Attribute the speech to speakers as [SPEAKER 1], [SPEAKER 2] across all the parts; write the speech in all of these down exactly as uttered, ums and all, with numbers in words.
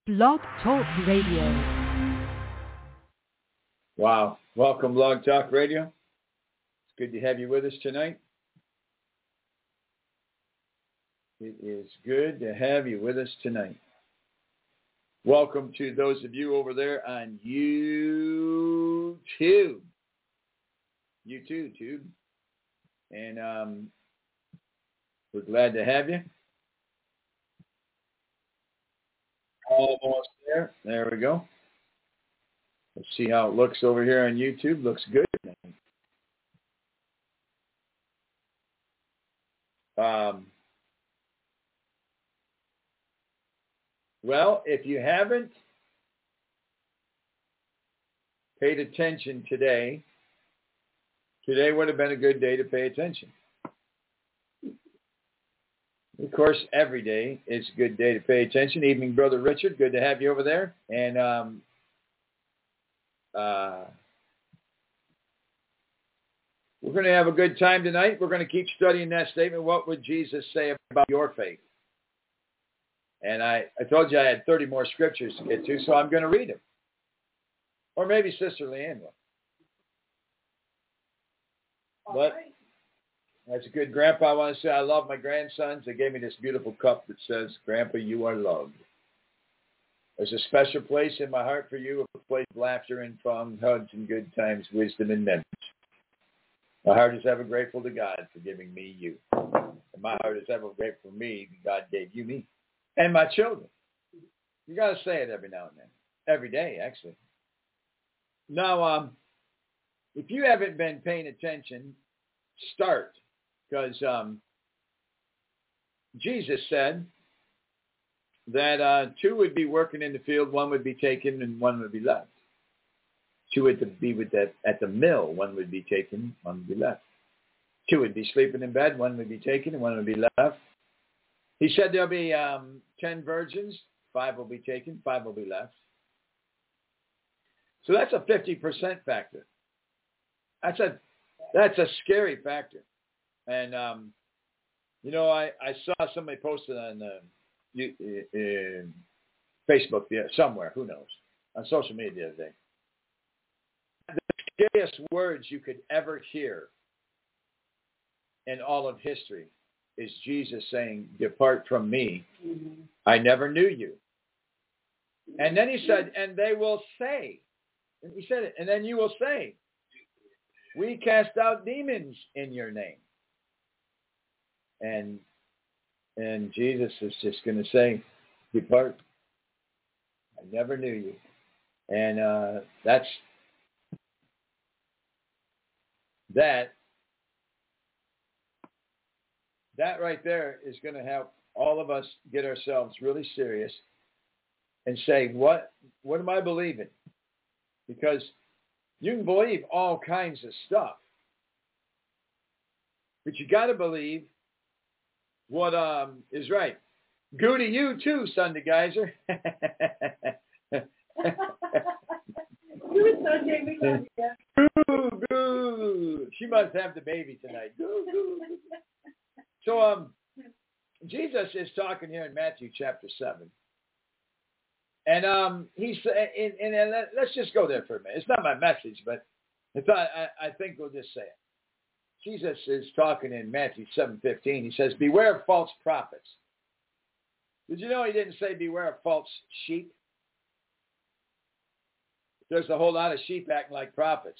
[SPEAKER 1] Blog Talk Radio.
[SPEAKER 2] Wow. Welcome, Blog Talk Radio. It's good to have you with us tonight. It is good to have you with us tonight. Welcome to those of you over there on YouTube. YouTube, Tube. And um, we're glad to have you. Almost there. There we go. Let's see how it looks over here on YouTube. Looks good. Um, well, if you haven't paid attention today, today would have been a good day to pay attention. Of course, every day is a good day to pay attention. Evening, Brother Richard. Good to have you over there. And um, uh, we're going to have a good time tonight. We're going to keep studying that statement. What would Jesus say about your faith? And I, I told you I had thirty more scriptures to get to, so I'm going to read them. Or maybe Sister Leanne will.
[SPEAKER 3] All
[SPEAKER 2] but
[SPEAKER 3] right.
[SPEAKER 2] As a good grandpa, I want to say I love my grandsons. They gave me this beautiful cup that says, Grandpa, you are loved. There's a special place in my heart for you, a place of laughter and fun, hugs and good times, wisdom and memories. My heart is ever grateful to God for giving me you. And my heart is ever grateful for me that God gave you me. And my children. You got to say it every now and then. Every day, actually. Now, um, if you haven't been paying attention, start. Because um, Jesus said that uh, two would be working in the field, one would be taken, and one would be left. Two would be with that at the mill, one would be taken, one would be left. Two would be sleeping in bed, one would be taken, and one would be left. He said there'll be um, ten virgins, five will be taken, five will be left. So that's a fifty percent factor. That's a that's a scary factor. And, um, you know, I, I saw somebody posted on uh, uh, Facebook yeah, somewhere, who knows, on social media the other day. The scariest words you could ever hear in all of history is Jesus saying, depart from me, mm-hmm. I never knew you. And then he said, and they will say, and he said it, and then you will say, we cast out demons in your name. And and Jesus is just going to say, depart. I never knew you. And uh, that's, that, that right there is going to help all of us get ourselves really serious and say, what, what am I believing? Because you can believe all kinds of stuff. But you got to believe what um is right. Goo to you too, Sunday Geyser. Goo, goo. She must have the baby tonight. Goo, goo. So um, Jesus is talking here in Matthew chapter seven. And um, he's and, and, and let's just go there for a minute. It's not my message, but it's, I, I think we'll just say it. Jesus is talking in Matthew seven fifteen. He says, beware of false prophets. Did you know he didn't say beware of false sheep? There's a whole lot of sheep acting like prophets.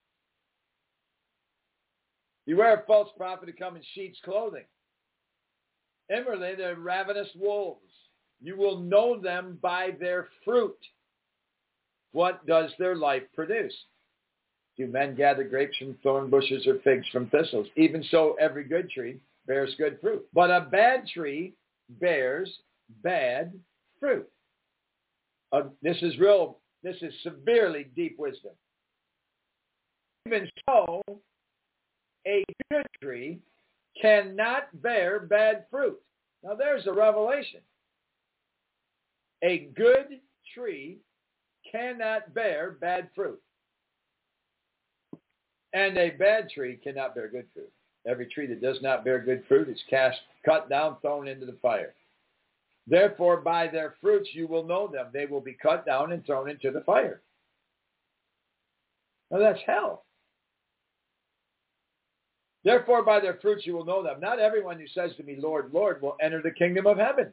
[SPEAKER 2] Beware of false prophets who come in sheep's clothing. Inwardly, they're ravenous wolves. You will know them by their fruit. What does their life produce? Do men gather grapes from thorn bushes or figs from thistles? Even so, every good tree bears good fruit. But a bad tree bears bad fruit. Uh, this is real, this is severely deep wisdom. Even so, a good tree cannot bear bad fruit. Now there's a revelation. A good tree cannot bear bad fruit. And a bad tree cannot bear good fruit. Every tree that does not bear good fruit is cast, cut down, thrown into the fire. Therefore, by their fruits you will know them. They will be cut down and thrown into the fire. Now that's hell. Therefore, by their fruits you will know them. Not everyone who says to me, Lord, Lord, will enter the kingdom of heaven,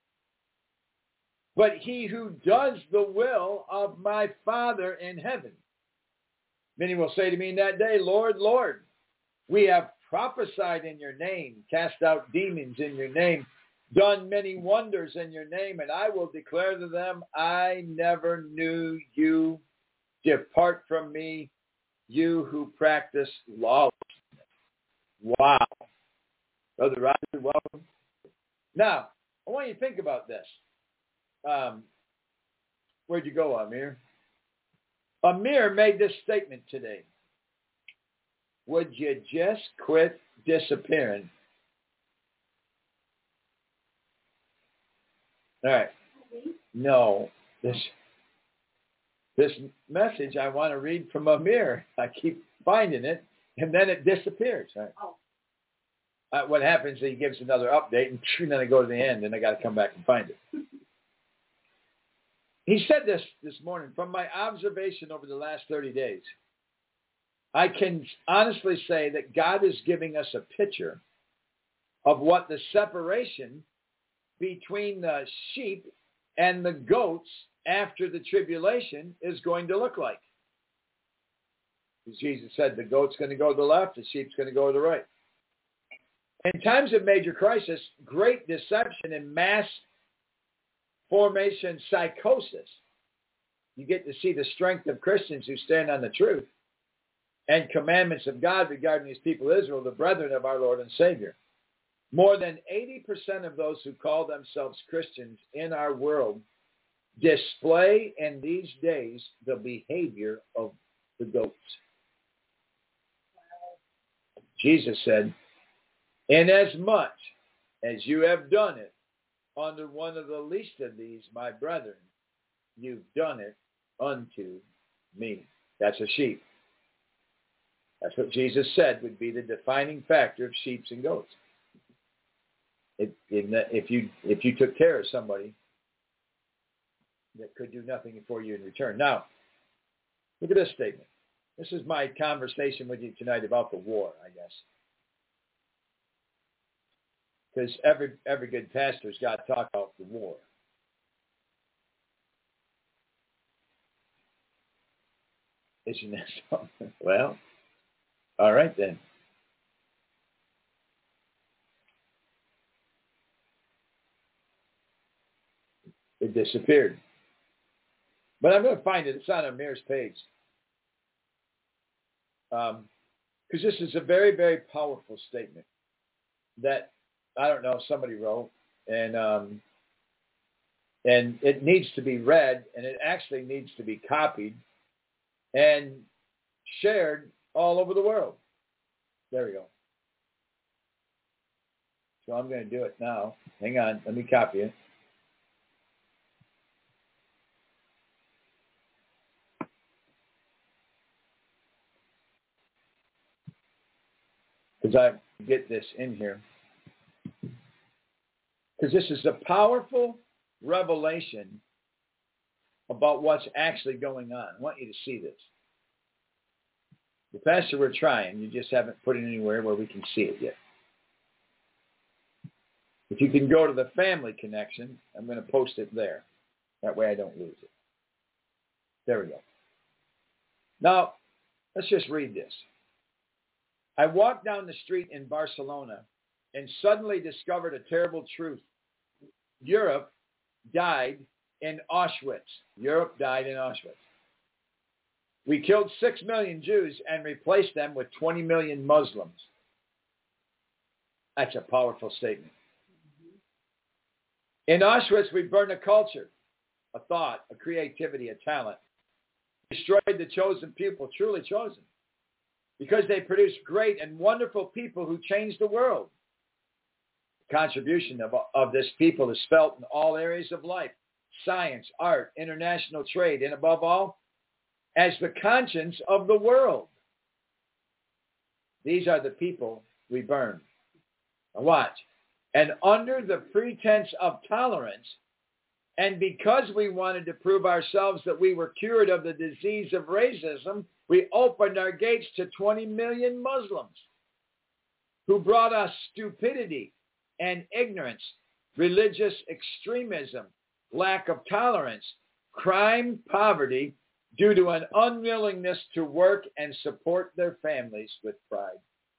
[SPEAKER 2] but he who does the will of my Father in heaven. Many will say to me in that day, Lord, Lord, we have prophesied in your name, cast out demons in your name, done many wonders in your name, and I will declare to them, I never knew you. Depart from me, you who practice lawlessness. Wow. Brother Roger, welcome. Now, I want you to think about this. Um, where'd you go, Amir? Amir made this statement today. Would you just quit disappearing? All right. No. This this message I want to read from Amir. I keep finding it, and then it disappears. Right? Oh. Uh, what happens is he gives another update, and then I go to the end, and I got to come back and find it. He said this this morning, from my observation over the last thirty days, I can honestly say that God is giving us a picture of what the separation between the sheep and the goats after the tribulation is going to look like. As Jesus said, the goat's going to go to the left, the sheep's going to go to the right. In times of major crisis, great deception and mass formation psychosis, you get to see the strength of Christians who stand on the truth and commandments of God regarding these people of Israel, the brethren of our Lord and Savior. More than eighty percent of those who call themselves Christians in our world display in these days the behavior of the goats. Jesus said, inasmuch as you have done it under one of the least of these, my brethren, you've done it unto me. That's a sheep. That's what Jesus said would be the defining factor of sheep and goats. If, if you if you took care of somebody that could do nothing for you in return. Now, look at this statement. This is my conversation with you tonight about the war, I guess. Because every every good pastor's got to talk about the war. Isn't that something? Well, all right then. It disappeared. But I'm going to find it. It's on Amir's page. Because um, this is a very, very powerful statement that, I don't know, somebody wrote. And um, and it needs to be read, and it actually needs to be copied and shared all over the world. There we go. So I'm going to do it now. Hang on. Let me copy it. Because I get this in here. Because this is a powerful revelation about what's actually going on. I want you to see this. The pastor, we're trying. You just haven't put it anywhere where we can see it yet. If you can go to the family connection, I'm going to post it there. That way I don't lose it. There we go. Now, let's just read this. I walked down the street in Barcelona and suddenly discovered a terrible truth. Europe died in Auschwitz. Europe died in Auschwitz. We killed six million Jews and replaced them with twenty million Muslims. That's a powerful statement. In Auschwitz, we burned a culture, a thought, a creativity, a talent. Destroyed the chosen people, truly chosen, because they produced great and wonderful people who changed the world. The contribution of, of this people is felt in all areas of life, science, art, international trade, and above all, as the conscience of the world. These are the people we burn. Now watch. And under the pretense of tolerance, and because we wanted to prove ourselves that we were cured of the disease of racism, we opened our gates to twenty million Muslims who brought us stupidity and ignorance, religious extremism, lack of tolerance, crime, poverty, due to an unwillingness to work and support their families with pride.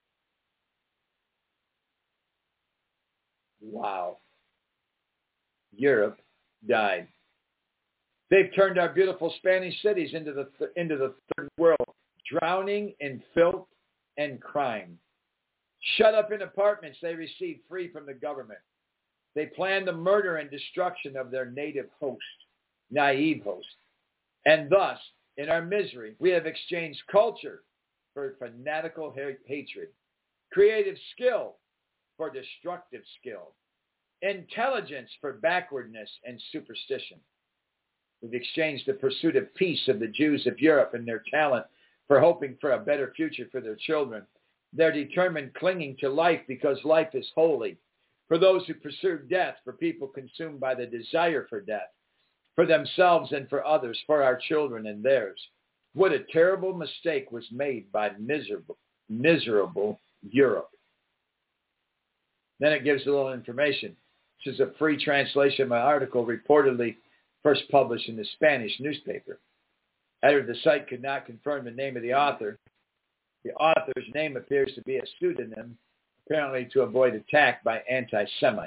[SPEAKER 2] Wow. Europe died. They've turned our beautiful Spanish cities into the th- into the third world, drowning in filth and crime. Shut up in apartments they receive free from the government. They plan the murder and destruction of their native host, naive host. And thus, in our misery, we have exchanged culture for fanatical ha- hatred, creative skill for destructive skill, intelligence for backwardness and superstition. We've exchanged the pursuit of peace of the Jews of Europe and their talent for hoping for a better future for their children. Their determined clinging to life because life is holy. For those who pursue death, for people consumed by the desire for death, for themselves and for others, for our children and theirs. What a terrible mistake was made by miserable, miserable Europe. Then it gives a little information. This is a free translation of an article reportedly first published in the Spanish newspaper. Editor, the site could not confirm the name of the author. The author's name appears to be a pseudonym, apparently to avoid attack by anti-Semites.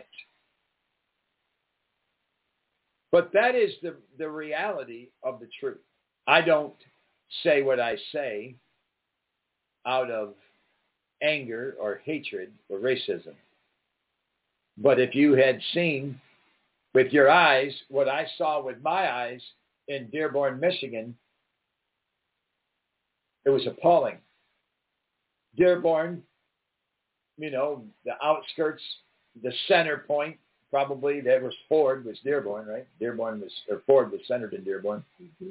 [SPEAKER 2] But that is the, the reality of the truth. I don't say what I say out of anger or hatred or racism. But if you had seen with your eyes what I saw with my eyes in Dearborn, Michigan, it was appalling. Dearborn, you know, the outskirts, the center point, probably there was Ford was Dearborn, right? Dearborn was, or Ford was centered in Dearborn. Mm-hmm.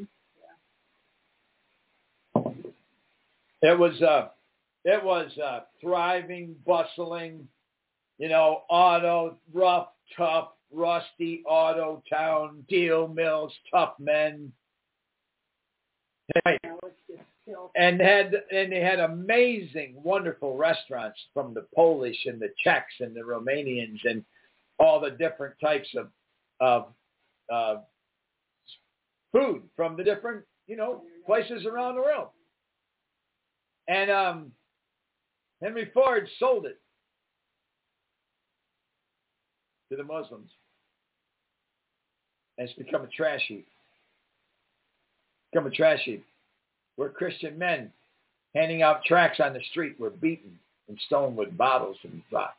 [SPEAKER 2] Yeah. It was, uh, it was uh, thriving, bustling, you know, auto, rough, tough, rusty auto town, deal mills, tough men. Right. And had and they had amazing, wonderful restaurants from the Polish and the Czechs and the Romanians and all the different types of of uh, food from the different, you know, places around the world. And um, Henry Ford sold it to the Muslims. And it's become a trash heap. Become a trash heap. Where Christian men handing out tracts on the street were beaten and stoned with bottles and rocks.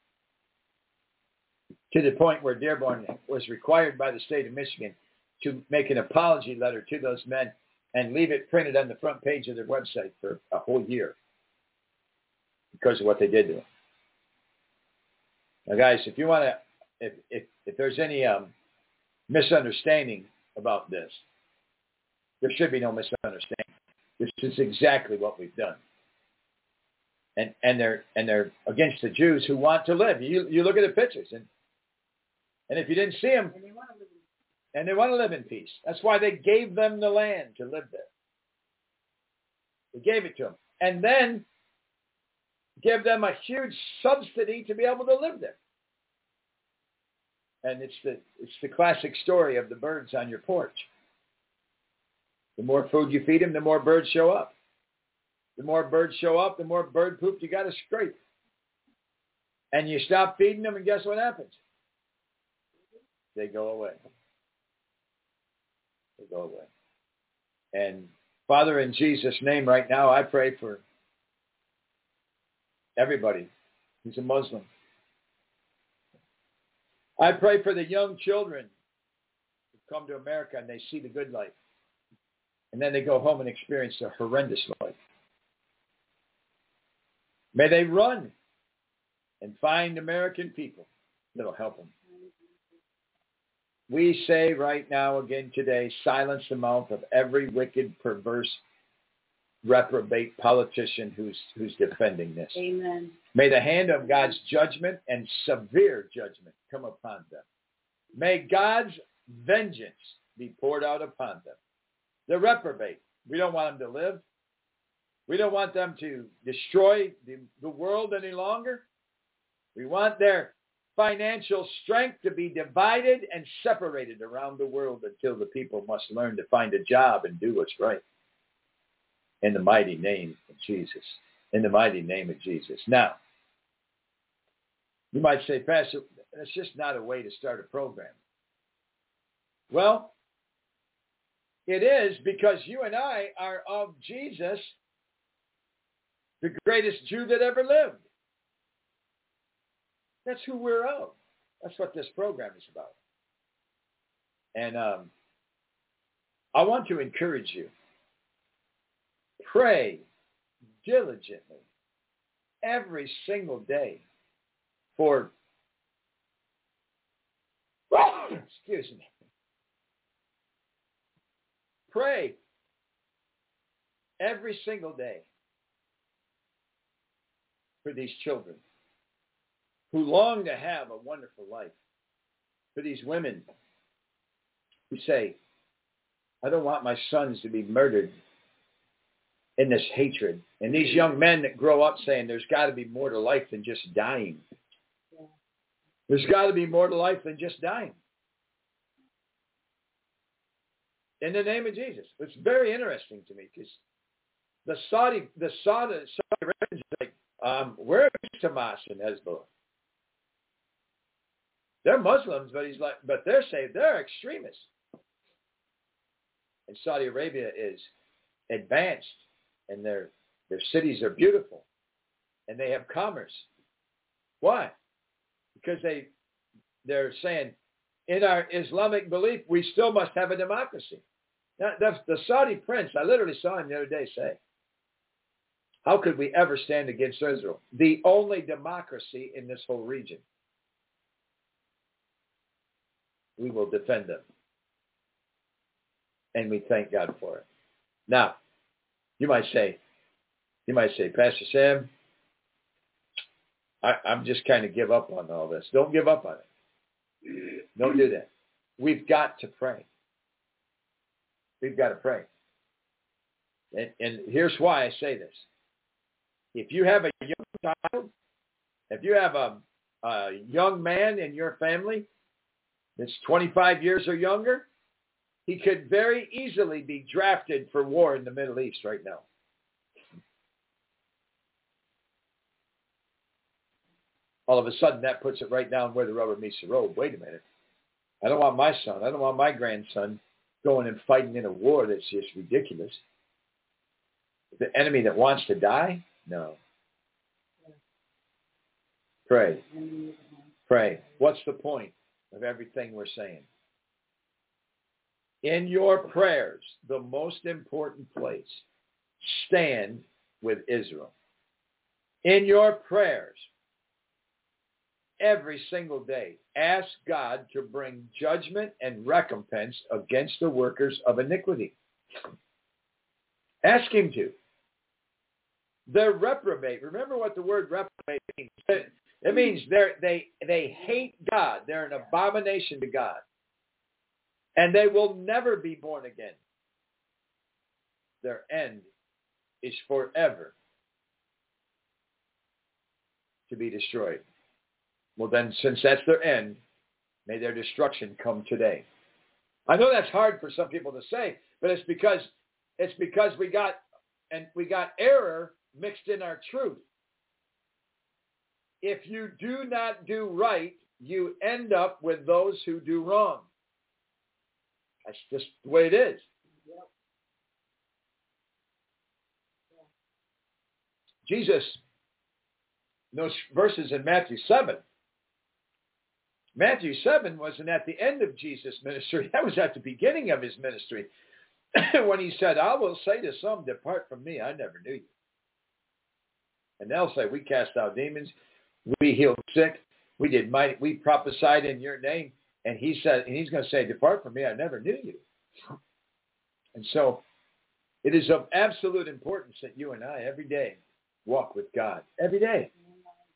[SPEAKER 2] To the point where Dearborn was required by the state of Michigan to make an apology letter to those men and leave it printed on the front page of their website for a whole year because of what they did to them. Now, guys, if you want to, if, if, if there's any um, misunderstanding about this, there should be no misunderstanding. This is exactly what we've done. And and they're and they're against the Jews who want to live. You you look at the pictures, and and if you didn't see them, and they want to live in, and they want to live in peace. That's why they gave them the land to live there. They gave it to them, and then give them a huge subsidy to be able to live there. And it's the it's the classic story of the birds on your porch. The more food you feed them, the more birds show up. The more birds show up, the more bird poop you got to scrape. And you stop feeding them, and guess what happens? They go away. They go away. And Father, in Jesus' name right now, I pray for everybody who's a Muslim. I pray for the young children who come to America and they see the good life. And then they go home and experience a horrendous life. May they run and find American people that'll help them. We say right now again today, silence the mouth of every wicked, perverse, reprobate politician who's who's defending this.
[SPEAKER 3] Amen.
[SPEAKER 2] May the hand of God's judgment and severe judgment come upon them. May God's vengeance be poured out upon them. The reprobate, we don't want them to live. We don't want them to destroy the, the world any longer. We want their financial strength to be divided and separated around the world until the people must learn to find a job and do what's right. In the mighty name of Jesus. In the mighty name of Jesus. Now, you might say, Pastor, that's just not a way to start a program. Well, it is, because you and I are of Jesus, the greatest Jew that ever lived. That's who we're of. That's what this program is about. And um, I want to encourage you. Pray diligently every single day for, excuse me, pray every single day for these children who long to have a wonderful life, for these women who say, I don't want my sons to be murdered in this hatred. And these young men that grow up saying there's got to be more to life than just dying. There's got to be more to life than just dying. In the name of Jesus. It's very interesting to me because the Saudi, the Saudi, Saudi Arabians are like, um, where are Hamas and Hezbollah? They're Muslims, but he's like, but they're saying they're extremists. And Saudi Arabia is advanced, and their their cities are beautiful, and they have commerce. Why? Because they they're saying, in our Islamic belief, we still must have a democracy. Now, the, the Saudi prince, I literally saw him the other day say, how could we ever stand against Israel? The only democracy in this whole region. We will defend them. And we thank God for it. Now, you might say, you might say, Pastor Sam, I, I'm just kind of give up on all this. Don't give up on it. Don't do that. We've got to pray. We've got to pray. And, and here's why I say this. If you have a young child, if you have a, a young man in your family that's twenty-five years or younger, he could very easily be drafted for war in the Middle East right now. All of a sudden, that puts it right down where the rubber meets the road. Wait a minute. I don't want my son, I don't want my grandson going and fighting in a war that's just ridiculous. The enemy that wants to die? No. Pray. Pray. What's the point of everything we're saying? In your prayers, the most important place, stand with Israel. In your prayers, every single day, ask God to bring judgment and recompense against the workers of iniquity. Ask him to. They're reprobate. Remember what the word reprobate means. It means they're, they they hate God. They're an abomination to God. And they will never be born again. Their end is forever to be destroyed. Well, then, since that's their end, may their destruction come today. I know that's hard for some people to say, but it's because it's because we got and we got error mixed in our truth. If you do not do right, you end up with those who do wrong. That's just the way it is. Yep. Jesus, those verses in Matthew seven. Matthew seven wasn't at the end of Jesus' ministry. That was at the beginning of his ministry. When he said, I will say to some, depart from me, I never knew you. And they'll say, we cast out demons, we healed sick, we did mighty, we prophesied in your name. And he said, and he's going to say, depart from me, I never knew you. And so it is of absolute importance that you and I every day walk with God. Every day.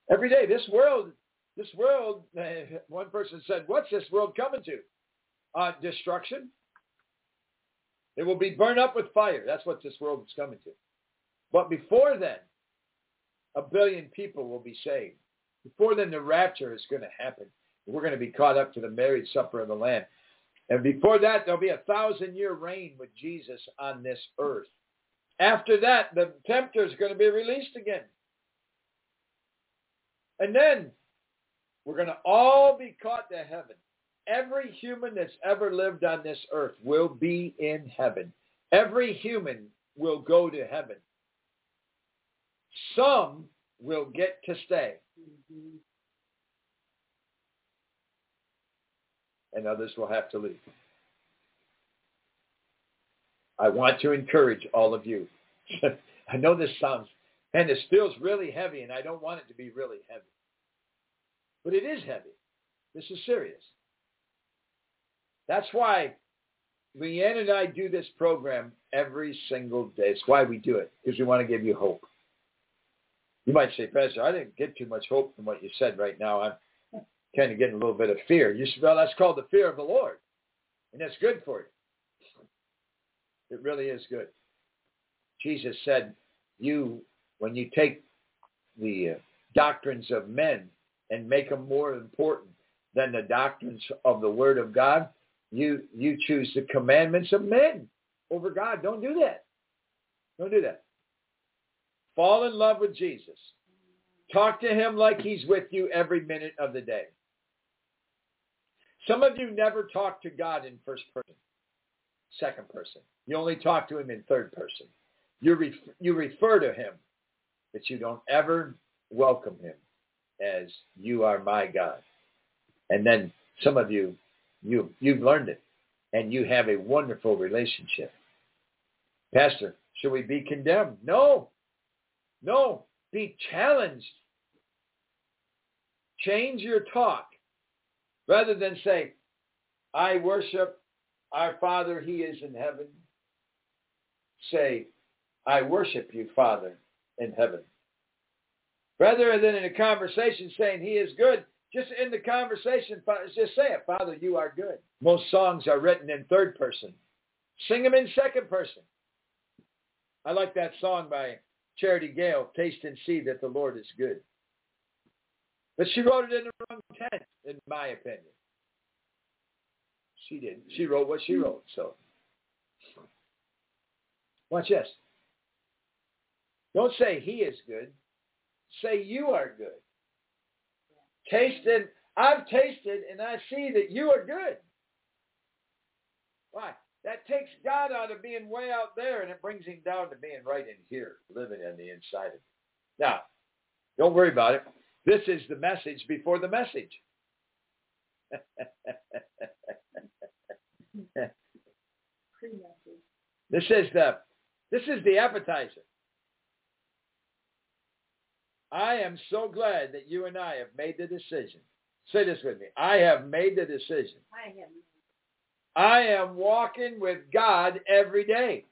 [SPEAKER 2] Every day, this world, this world, one person said, what's this world coming to? Uh, destruction. It will be burned up with fire. That's what this world is coming to. But before then, a billion people will be saved. Before then, the rapture is going to happen. We're going to be caught up to the marriage supper of the Lamb. And before that, there'll be a thousand-year reign with Jesus on this earth. After that, the tempter is going to be released again. And then we're going to all be caught to heaven. Every human that's ever lived on this earth will be in heaven. Every human will go to heaven. Some will get to stay. Mm-hmm. And others will have to leave. I want to encourage all of you. I know this sounds, and it feels really heavy, and I don't want it to be really heavy. But it is heavy. This is serious. That's why Leanne and I do this program every single day. It's why we do it, because we want to give you hope. You might say, Pastor, I didn't get too much hope from what you said right now. I'm kind of getting a little bit of fear. You should, well, that's called the fear of the Lord. And that's good for you. It really is good. Jesus said, you, when you take the uh, doctrines of men and make them more important than the doctrines of the Word of God, you, you choose the commandments of men over God. Don't do that. Don't do that. Fall in love with Jesus. Talk to him like he's with you every minute of the day. Some of you never talk to God in first person, second person. You only talk to him in third person. You, ref- you refer to him, but you don't ever welcome him as you are my God. And then some of you, you you've learned it, and you have a wonderful relationship. Pastor, should we be condemned? No. No. Be challenged. Change your talk. Rather than say, I worship our Father, he is in heaven. Say, I worship you, Father, in heaven. Rather than in a conversation saying he is good, just in the conversation, just say it, Father, you are good. Most songs are written in third person. Sing them in second person. I like that song by Charity Gale, Taste and See that the Lord is good. But she wrote it in the wrong tense, in my opinion. She did. She wrote what she wrote. So, watch this. Don't say he is good. Say you are good. Tasted, I've tasted and I see that you are good. Why? That takes God out of being way out there and it brings him down to being right in here, living on the inside of him. Now, don't worry about it. This is the message before the message. This is the this is the appetizer. I am so glad that you and I have made the decision. Say this with me. I have made the decision.
[SPEAKER 3] I am.
[SPEAKER 2] I am walking with God every day.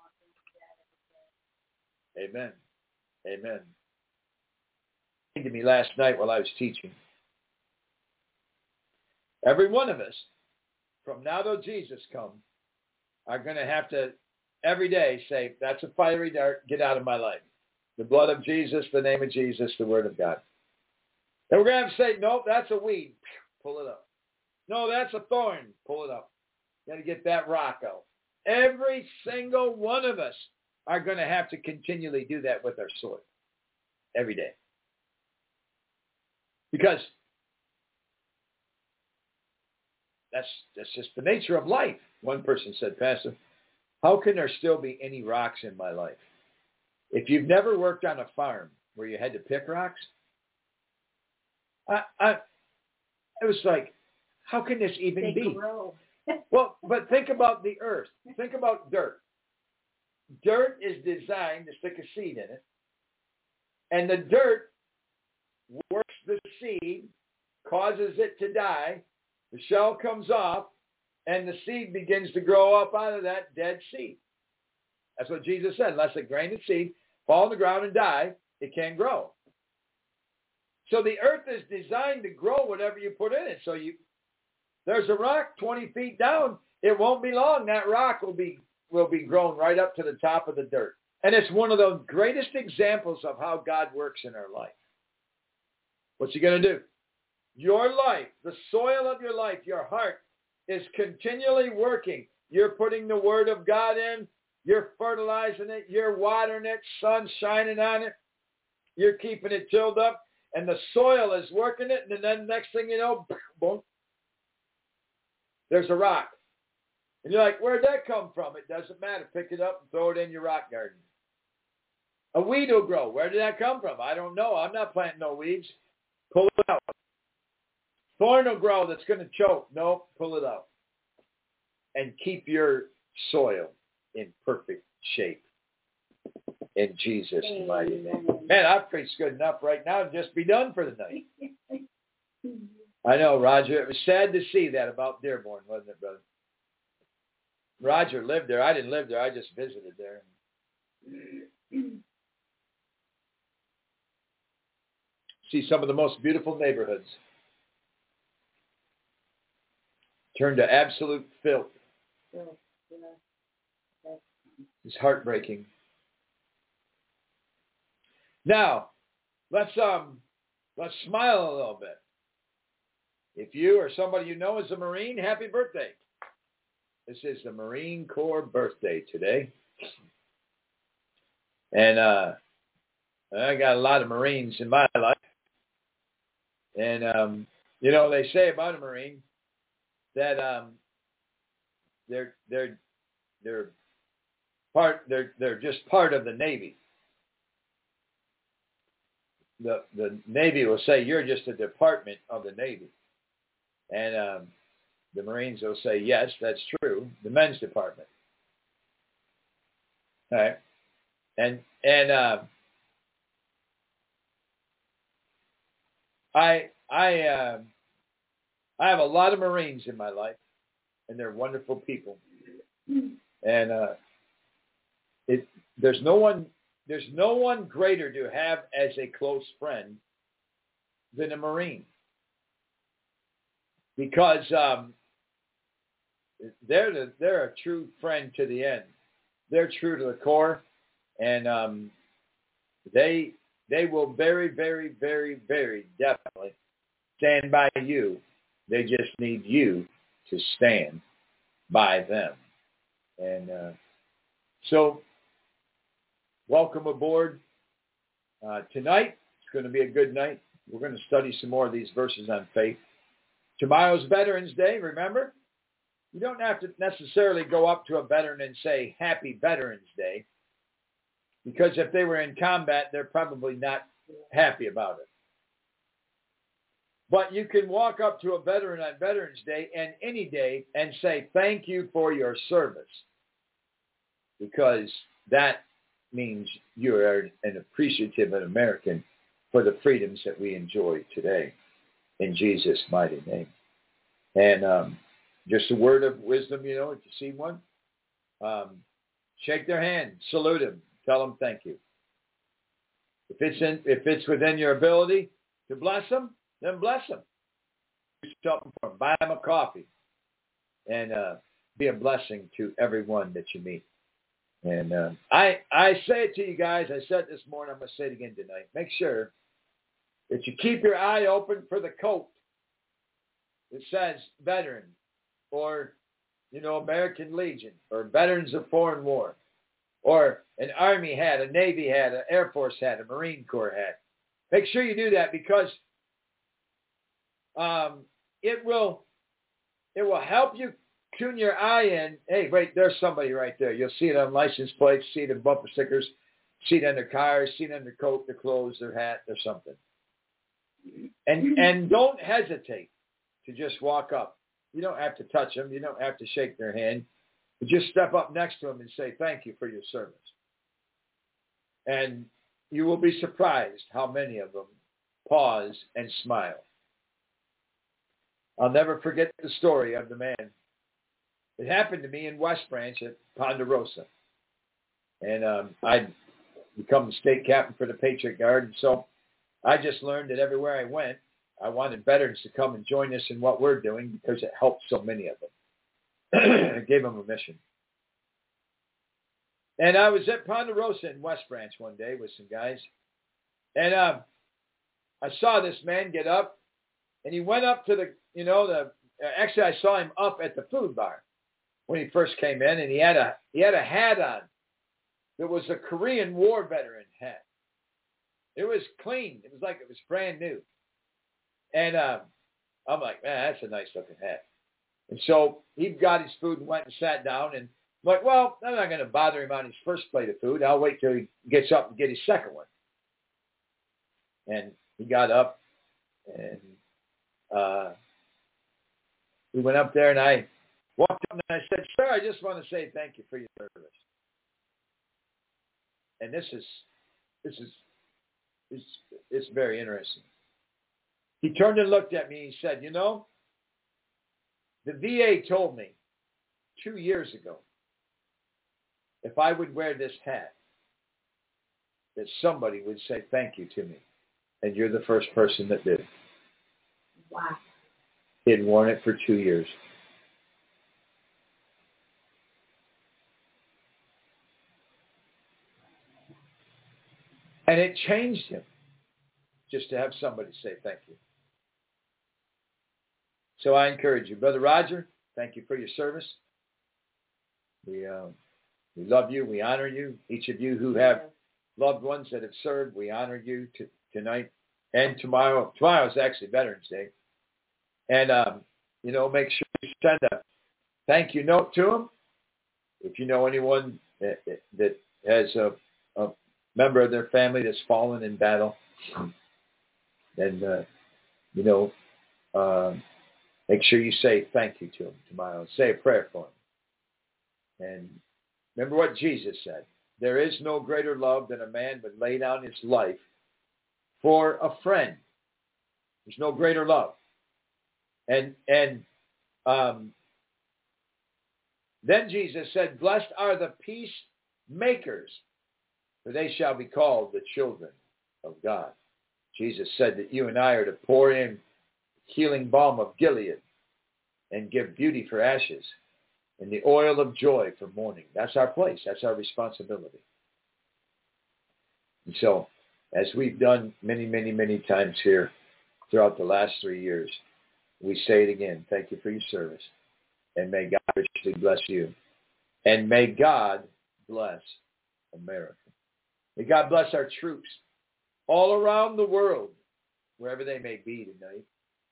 [SPEAKER 2] Amen. Amen. To me last night while I was teaching. Every one of us, from now till Jesus comes, are going to have to every day say, that's a fiery dart, get out of my life. The blood of Jesus, the name of Jesus, the word of God. And we're going to have to say, nope, that's a weed. Pull it up. No, that's a thorn. Pull it up. You got to get that rock out. Every single one of us are going to have to continually do that with our sword. Every day. Because that's that's just the nature of life. One person said, Pastor, how can there still be any rocks in my life? If you've never worked on a farm where you had to pick rocks, I, I it was like, how can this even
[SPEAKER 3] They
[SPEAKER 2] be?
[SPEAKER 3] grow.
[SPEAKER 2] Well, but think about the earth. Think about dirt. Dirt is designed to stick a seed in it. And the dirt works the seed, causes it to die, the shell comes off, and the seed begins to grow up out of that dead seed. That's what Jesus said. Unless a grain of seed fall on the ground and die, it can't grow. So the earth is designed to grow whatever you put in it. So you, there's a rock twenty feet down. It won't be long. That rock will be will be grown right up to the top of the dirt. And it's one of the greatest examples of how God works in our life. What's he going to do? Your life, the soil of your life, your heart, is continually working. You're putting the word of God in. You're fertilizing it. You're watering it. Sun's shining on it. You're keeping it tilled up. And the soil is working it. And then next thing you know, boom, there's a rock. And you're like, where'd that come from? It doesn't matter. Pick it up and throw it in your rock garden. A weed will grow. Where did that come from? I don't know. I'm not planting no weeds. Pull it out. Thorn will grow that's going to choke. No, pull it out. And keep your soil in perfect shape. In Jesus' mighty name. Man, I've preached good enough right now to just be done for the night. I know, Roger. It was sad to see that about Dearborn, wasn't it, brother? Roger lived there. I didn't live there. I just visited there. See some of the most beautiful neighborhoods turn to absolute filth. It's heartbreaking. Now, let's um, let's smile a little bit. If you or somebody you know is a Marine, happy birthday. This is the Marine Corps birthday today. And uh, I got a lot of Marines in my life. And, um, you know, they say about a Marine that um, they're they're they're part they're they're just part of the Navy. The the Navy will say you're just a department of the Navy, and um, the Marines will say yes, that's true. The men's department. All right, and and uh, I I. Uh, I have a lot of Marines in my life, and they're wonderful people. And uh, it, there's no one, there's no one greater to have as a close friend than a Marine, because um, they're the, they're a true friend to the end. They're true to the core, and um, they they will very, very, very, very definitely stand by you. They just need you to stand by them. And uh, so, welcome aboard. Uh, tonight, it's going to be a good night. We're going to study some more of these verses on faith. Tomorrow's Veterans Day, remember? You don't have to necessarily go up to a veteran and say, Happy Veterans Day, because if they were in combat, they're probably not happy about it. But you can walk up to a veteran on Veterans Day and any day and say, thank you for your service. Because that means you are an appreciative American for the freedoms that we enjoy today. In Jesus' mighty name. And um, just a word of wisdom, you know, if you see one, um, shake their hand, salute them, tell them thank you. If it's in, if it's within your ability to bless them, then bless them. Do something for them. Buy them a coffee. And uh, be a blessing to everyone that you meet. And uh, I I say it to you guys. I said it this morning. I'm going to say it again tonight. Make sure that you keep your eye open for the coat that says veteran or, you know, American Legion or Veterans of Foreign War or an Army hat, a Navy hat, an Air Force hat, a Marine Corps hat. Make sure you do that because Um, it will, it will help you tune your eye in. Hey, wait, there's somebody right there. You'll see it on license plates, see it in bumper stickers, see it on their cars, see it on their coat, their clothes, their hat, or something. And and don't hesitate to just walk up. You don't have to touch them. You don't have to shake their hand. But just step up next to them and say, thank you for your service. And you will be surprised how many of them pause and smile. I'll never forget the story of the man. It happened to me in West Branch at Ponderosa. And um, I'd become the state captain for the Patriot Guard. And so I just learned that everywhere I went, I wanted veterans to come and join us in what we're doing because it helped so many of them. I gave them a mission. And I was at Ponderosa in West Branch one day with some guys. And uh, I saw this man get up, and he went up to the, you know, the. Actually, I saw him up at the food bar when he first came in, and he had a he had a hat on. It was a Korean War veteran hat. It was clean. It was like it was brand new. And uh, I'm like, man, that's a nice looking hat. And so he got his food and went and sat down. And I'm like, well, I'm not going to bother him on his first plate of food. I'll wait till he gets up and get his second one. And he got up, and uh, we went up there, and I walked up and I said, sir, I just want to say thank you for your service. And this is, this is, it's, it's very interesting. He turned and looked at me and he said, you know, the V A told me two years ago if I would wear this hat, that somebody would say thank you to me. And you're the first person that did.
[SPEAKER 3] Wow.
[SPEAKER 2] He had worn it for two years. And it changed him just to have somebody say thank you. So I encourage you. Brother Roger, thank you for your service. We uh, we love you. We honor you. Each of you who have loved ones that have served, we honor you to, tonight and tomorrow. Tomorrow is actually Veterans Day. And, um, you know, make sure you send a thank you note to them. If you know anyone that, that has a, a member of their family that's fallen in battle, then, uh, you know, uh, make sure you say thank you to them tomorrow. Say a prayer for them. And remember what Jesus said. There is no greater love than a man would lay down his life for a friend. There's no greater love. And and um, then Jesus said, blessed are the peacemakers, for they shall be called the children of God. Jesus said that you and I are to pour in healing balm of Gilead and give beauty for ashes and the oil of joy for mourning. That's our place. That's our responsibility. And so, as we've done many, many, many times here throughout the last three years, we say it again. Thank you for your service. And may God richly bless you. And may God bless America. May God bless our troops all around the world, wherever they may be tonight.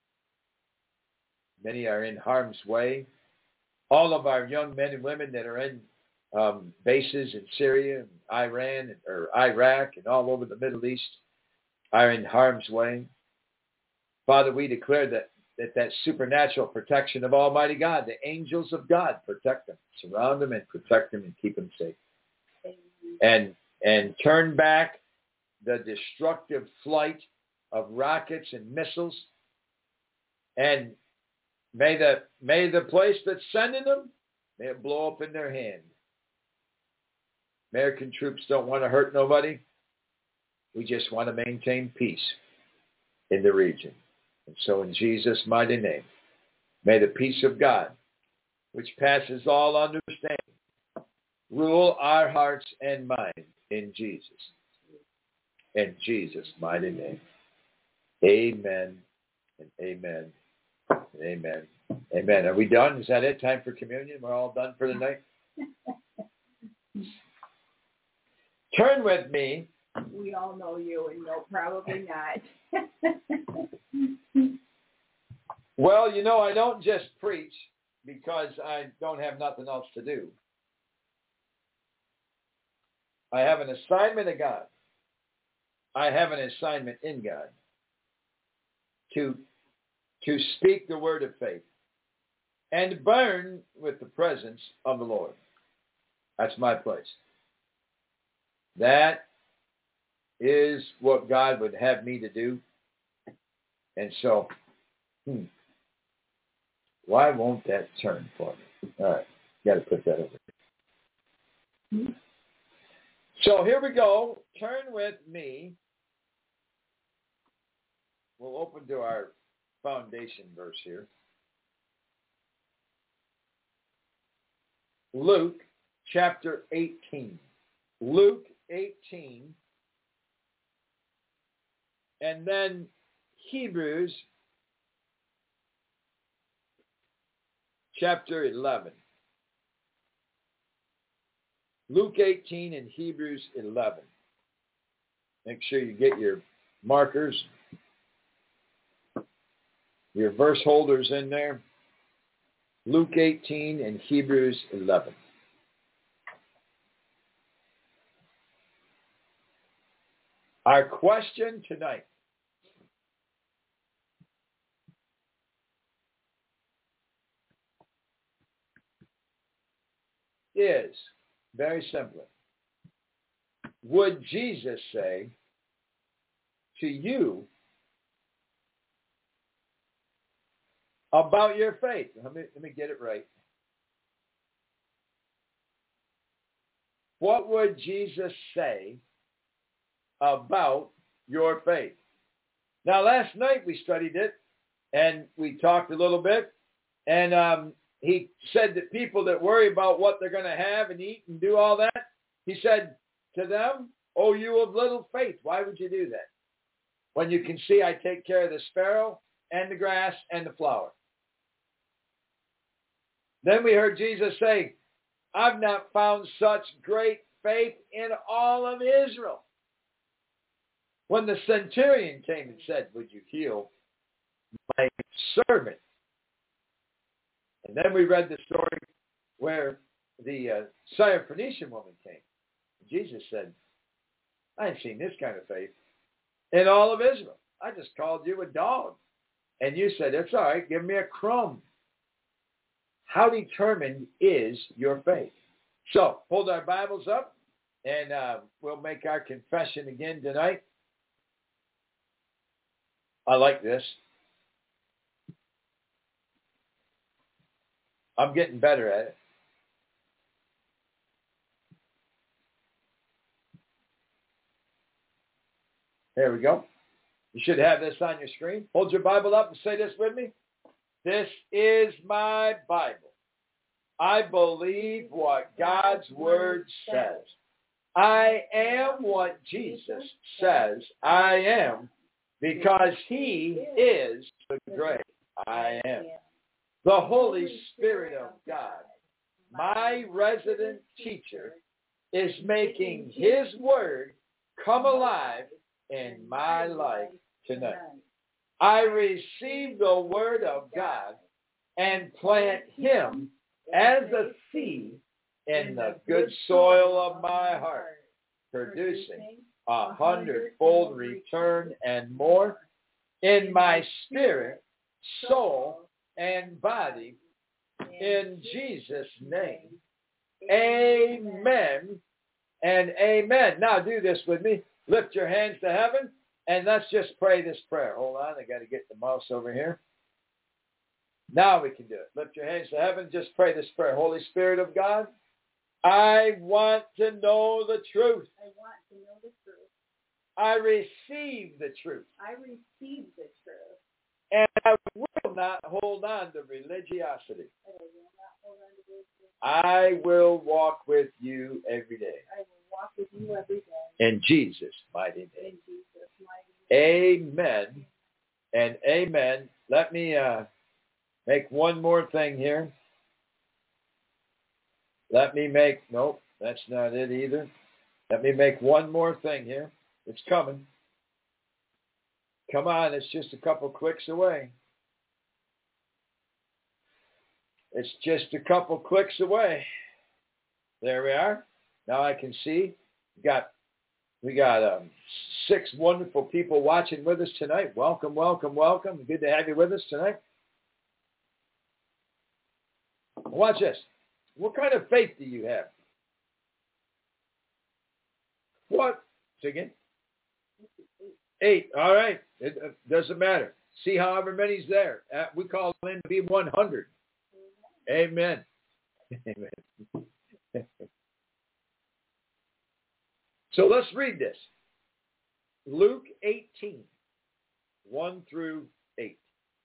[SPEAKER 2] Many are in harm's way. All of our young men and women that are in um, bases in Syria and Iran or Iraq and all over the Middle East are in harm's way. Father, we declare that that, that supernatural protection of Almighty God, the angels of God, protect them, surround them and protect them and keep them safe. And and turn back the destructive flight of rockets and missiles. And may the may the place that's sending them, may it blow up in their hand. American troops don't want to hurt nobody. We just want to maintain peace in the region. And so in Jesus' mighty name, may the peace of God, which passes all understanding, rule our hearts and minds in Jesus. In Jesus' mighty name. Amen and amen and amen. Amen. Are we done? Is that it? Time for communion? We're all done for the night? Turn with me.
[SPEAKER 3] We all know you, and no, probably not.
[SPEAKER 2] Well, you know, I don't just preach because I don't have nothing else to do. I have an assignment of God. I have an assignment in God to, to speak the word of faith and burn with the presence of the Lord. That's my place. That is what God would have me to do. And so, hmm, why won't that turn for me? All right, got to put that over here. So here we go. Turn with me we'll open to our foundation verse here. Luke chapter eighteen. Luke eighteen. And then Hebrews chapter eleven. Luke eighteen and Hebrews eleven. Make sure you get your markers, your verse holders in there. Luke eighteen and Hebrews eleven. Our question tonight is very simply, would Jesus say to you about your faith? Let me, let me get it right. What would Jesus say about your faith? Now, last night we studied it, and we talked a little bit, and um, he said that people that worry about what they're going to have and eat and do all that, he said to them, "Oh, you of little faith, why would you do that? When you can see I take care of the sparrow and the grass and the flower." Then we heard Jesus say, "I've not found such great faith in all of Israel." When the centurion came and said, "Would you heal my servant?" And then we read the story where the uh, Syrophoenician woman came. Jesus said, "I ain't seen this kind of faith in all of Israel. I just called you a dog. And you said, it's all right, give me a crumb." How determined is your faith? So, hold our Bibles up, and uh, we'll make our confession again tonight. I like this. I'm getting better at it. There we go. You should have this on your screen. Hold your Bible up and say this with me. This is my Bible. I believe what God's Word says. I am what Jesus says I am, because He is the great I am. The Holy Spirit of God, my resident teacher, is making His Word come alive in my life tonight. I receive the Word of God and plant Him as a seed in the good soil of my heart, producing a hundredfold return and more in my spirit, soul, and body, in Jesus' name. Amen and amen. Now do this with me. Lift your hands to heaven, and let's just pray this prayer. Hold on, I got to get the mouse over here. Now we can do it. Lift your hands to heaven. Just pray this prayer. Holy Spirit of God, I want to know the truth.
[SPEAKER 3] I want to know the truth.
[SPEAKER 2] I receive the truth.
[SPEAKER 3] I receive the truth.
[SPEAKER 2] And I will not hold on to religiosity.
[SPEAKER 3] And I will not hold on to religiosity.
[SPEAKER 2] I will walk with you every day.
[SPEAKER 3] I will walk with you every day.
[SPEAKER 2] In Jesus' mighty name.
[SPEAKER 3] In Jesus' mighty name.
[SPEAKER 2] Amen and amen. Let me uh, make one more thing here. Let me make, nope, that's not it either. Let me make one more thing here. It's coming. Come on, it's just a couple clicks away. It's just a couple clicks away. There we are. Now I can see. We got, we got um, six wonderful people watching with us tonight. Welcome, welcome, welcome. Good to have you with us tonight. Watch this. What kind of faith do you have? What? Say again? Eight. All right. It, it doesn't matter. See however many's there. Uh, we call them to be one hundred. Amen. Amen. So let's read this. Luke eighteen. one through eight.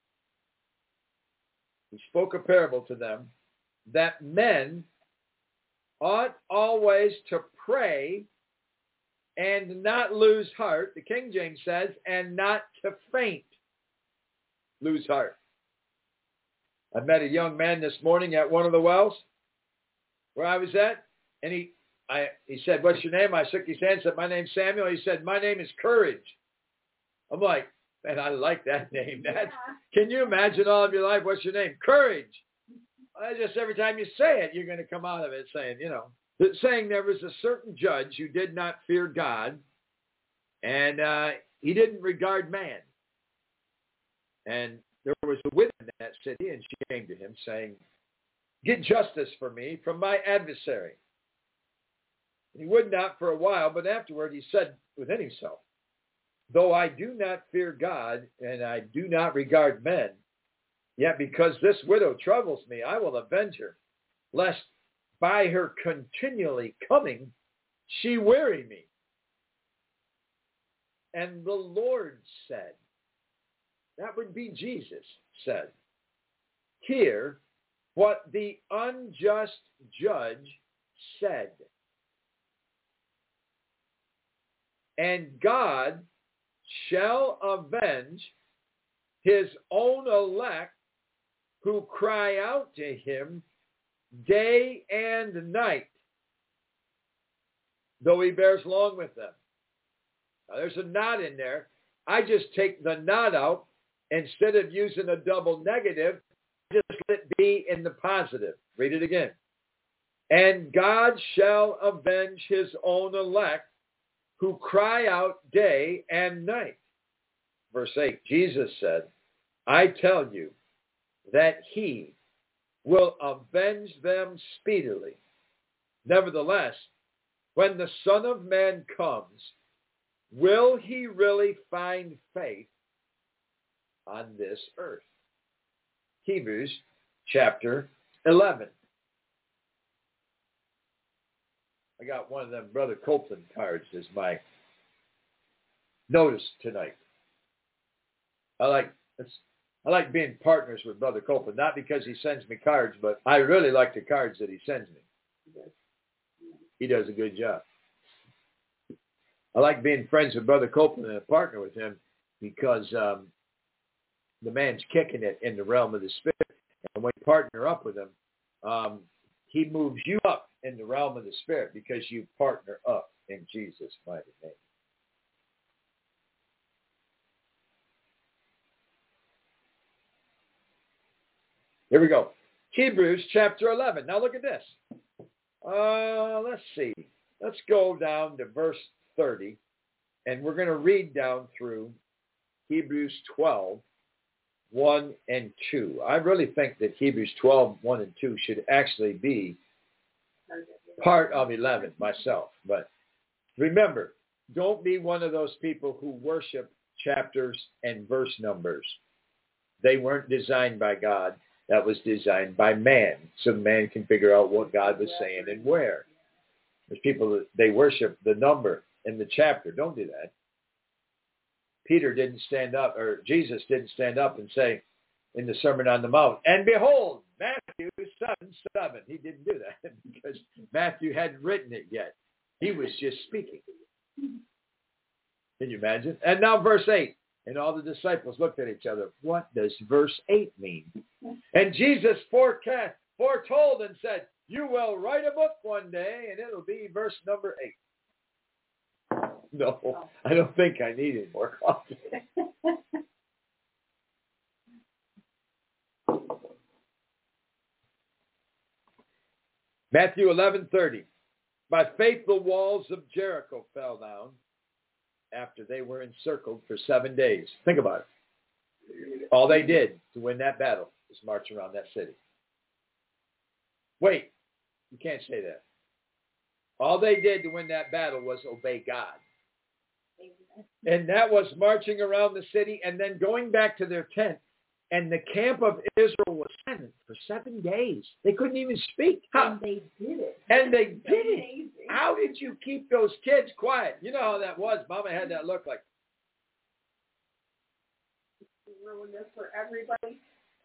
[SPEAKER 2] He spoke a parable to them that men ought always to pray and not lose heart. The King James says, and not to faint. Lose heart. I met a young man this morning at one of the wells where I was at, and he I, he said, what's your name? I shook his hand, said, my name's Samuel. He said, my name is Courage. I'm like, man, I like that name. That's, yeah. Can you imagine all of your life? What's your name? Courage. I just every time you say it, you're going to come out of it saying, you know, saying there was a certain judge who did not fear God, and uh, he didn't regard man. And there was a widow in that city, and she came to him saying, get justice for me from my adversary. And he would not for a while, but afterward he said within himself, though I do not fear God, and I do not regard men, yet because this widow troubles me, I will avenge her, lest by her continually coming she weary me. And the Lord said, that would be Jesus said, hear what the unjust judge said. And God shall avenge his own elect who cry out to him day and night, though he bears long with them. Now, there's a not in there. I just take the not out. Instead of using a double negative, just let it be in the positive. Read it again. And God shall avenge his own elect who cry out day and night. Verse eight, Jesus said, I tell you that he will avenge them speedily. Nevertheless, when the Son of Man comes, will he really find faith on this earth? Hebrews chapter eleven. I got one of them Brother Copeland cards as my notice tonight. I like I like being partners with Brother Copeland, not because he sends me cards, but I really like the cards that he sends me. He does a good job. I like being friends with Brother Copeland and a partner with him because um, the man's kicking it in the realm of the Spirit. And when you partner up with him, um, he moves you up in the realm of the Spirit because you partner up in Jesus' mighty name. Here we go. Hebrews chapter eleven. Now look at this. Uh, let's see. Let's go down to verse thirty, and we're going to read down through Hebrews twelve, one and two. I really think that Hebrews twelve, one and two should actually be part of eleven myself. But remember, don't be one of those people who worship chapters and verse numbers. They weren't designed by God. That was designed by man, so man can figure out what God was saying and where. There's people that they worship the number in the chapter. Don't do that. Peter didn't stand up, or Jesus didn't stand up and say in the Sermon on the Mount, and behold, Matthew seven, seven. He didn't do that because Matthew hadn't written it yet. He was just speaking. Can you imagine? And now verse eight. And all the disciples looked at each other. What does verse eight mean? And Jesus forecast, foretold and said, you will write a book one day, and it'll be verse number eight. No, I don't think I need any more coffee. Matthew eleven thirty. By faith the walls of Jericho fell down after they were encircled for seven days. Think about it. All they did to win that battle was march around that city. Wait, you can't say that. All they did to win that battle was obey God. And that was marching around the city and then going back to their tent. And the camp of Israel was silent for seven days. They couldn't even speak. How?
[SPEAKER 3] And they did it.
[SPEAKER 2] And they did it. How did you keep those kids quiet? You know how that was. Mama had that look like.
[SPEAKER 3] ruin this for everybody.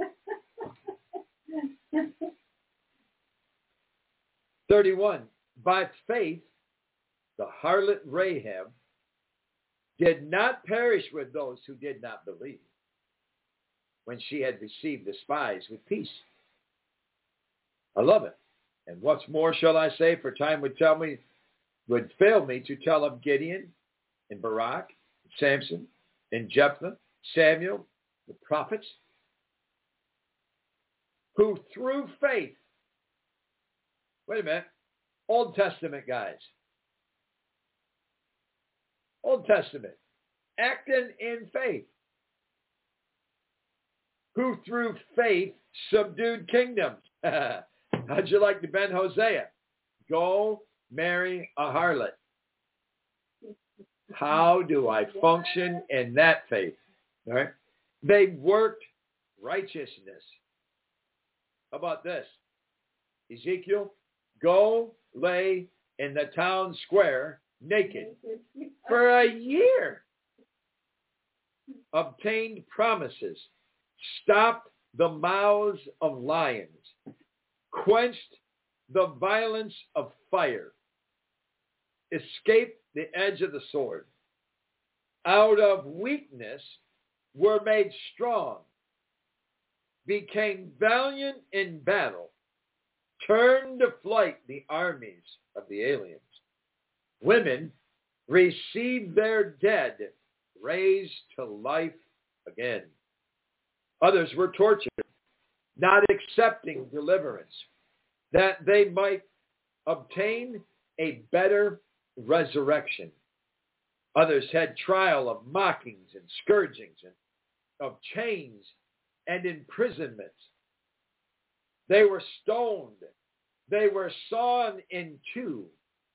[SPEAKER 2] thirty-one. By faith, the harlot Rahab did not perish with those who did not believe when she had received the spies with peace. I love it. And what's more shall I say? For time would tell me, would fail me to tell of Gideon and Barak, and Samson, and Jephthah, Samuel, the prophets, who through faith, wait a minute, Old Testament guys, Old Testament, acting in faith, who through faith subdued kingdoms. How'd you like to Ben Hosea? Go marry a harlot. How do I function in that faith? All right. They worked righteousness. How about this? Ezekiel, go lay in the town square naked for a year. Obtained promises. Stopped the mouths of lions. Quenched the violence of fire. Escaped the edge of the sword. Out of weakness were made strong. Became valiant in battle. Turned to flight the armies of the aliens. Women received their dead, raised to life again. Others were tortured, not accepting deliverance, that they might obtain a better resurrection. Others had trial of mockings and scourgings and of chains and imprisonments. They were stoned. They were sawn in two.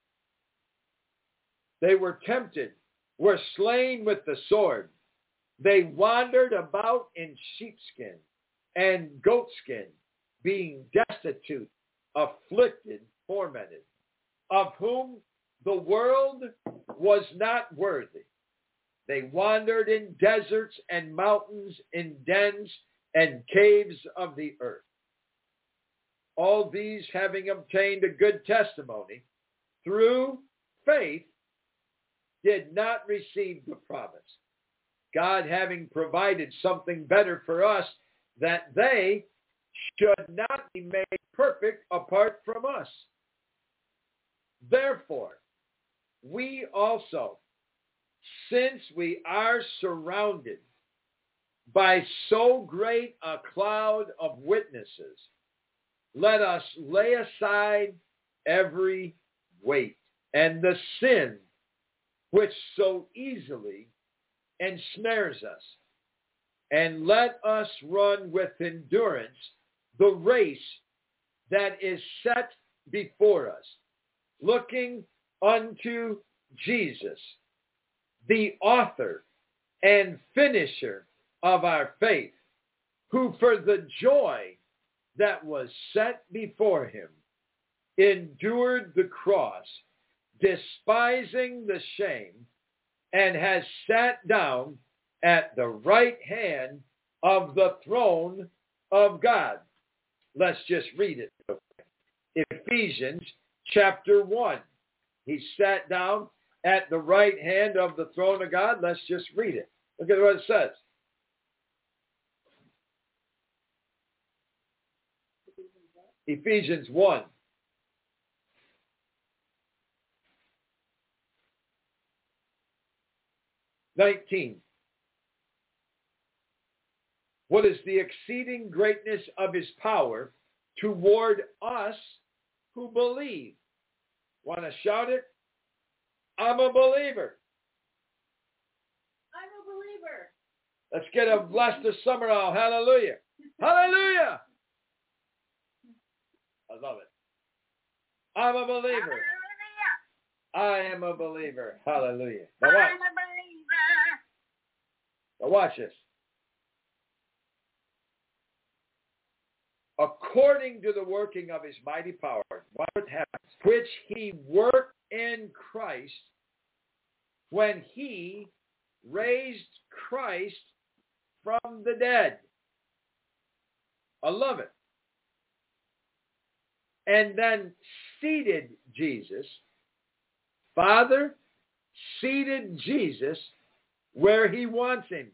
[SPEAKER 2] They were tempted, were slain with the sword. They wandered about in sheepskin and goatskin, being destitute, afflicted, tormented, of whom the world was not worthy. They wandered in deserts and mountains, in dens and caves of the earth. All these, having obtained a good testimony through faith, did not receive the promise. God having provided something better for us, that they should not be made perfect apart from us. Therefore, we also, since we are surrounded by so great a cloud of witnesses, let us lay aside every weight and the sin which so easily ensnares us, and let us run with endurance the race that is set before us, looking unto Jesus, the author and finisher of our faith, who for the joy that was set before him endured the cross, despising the shame, and has sat down at the right hand of the throne of God. Let's just read it. Ephesians chapter one. He sat down at the right hand of the throne of God. Let's just read it. Look at what it says. Ephesians one. nineteen. What is the exceeding greatness of his power toward us who believe? Want to shout it? I'm a believer.
[SPEAKER 3] I'm a believer.
[SPEAKER 2] Let's get a blessed of summer owl. Hallelujah. Hallelujah. I love it. I'm a believer.
[SPEAKER 3] Hallelujah.
[SPEAKER 2] I am a believer. Hallelujah. Now watch.
[SPEAKER 3] I'm a believer.
[SPEAKER 2] Now watch this. According to the working of his mighty power, what happens? Which he worked in Christ when he raised Christ from the dead. I love it. And then seated Jesus. Father seated Jesus where he wants him.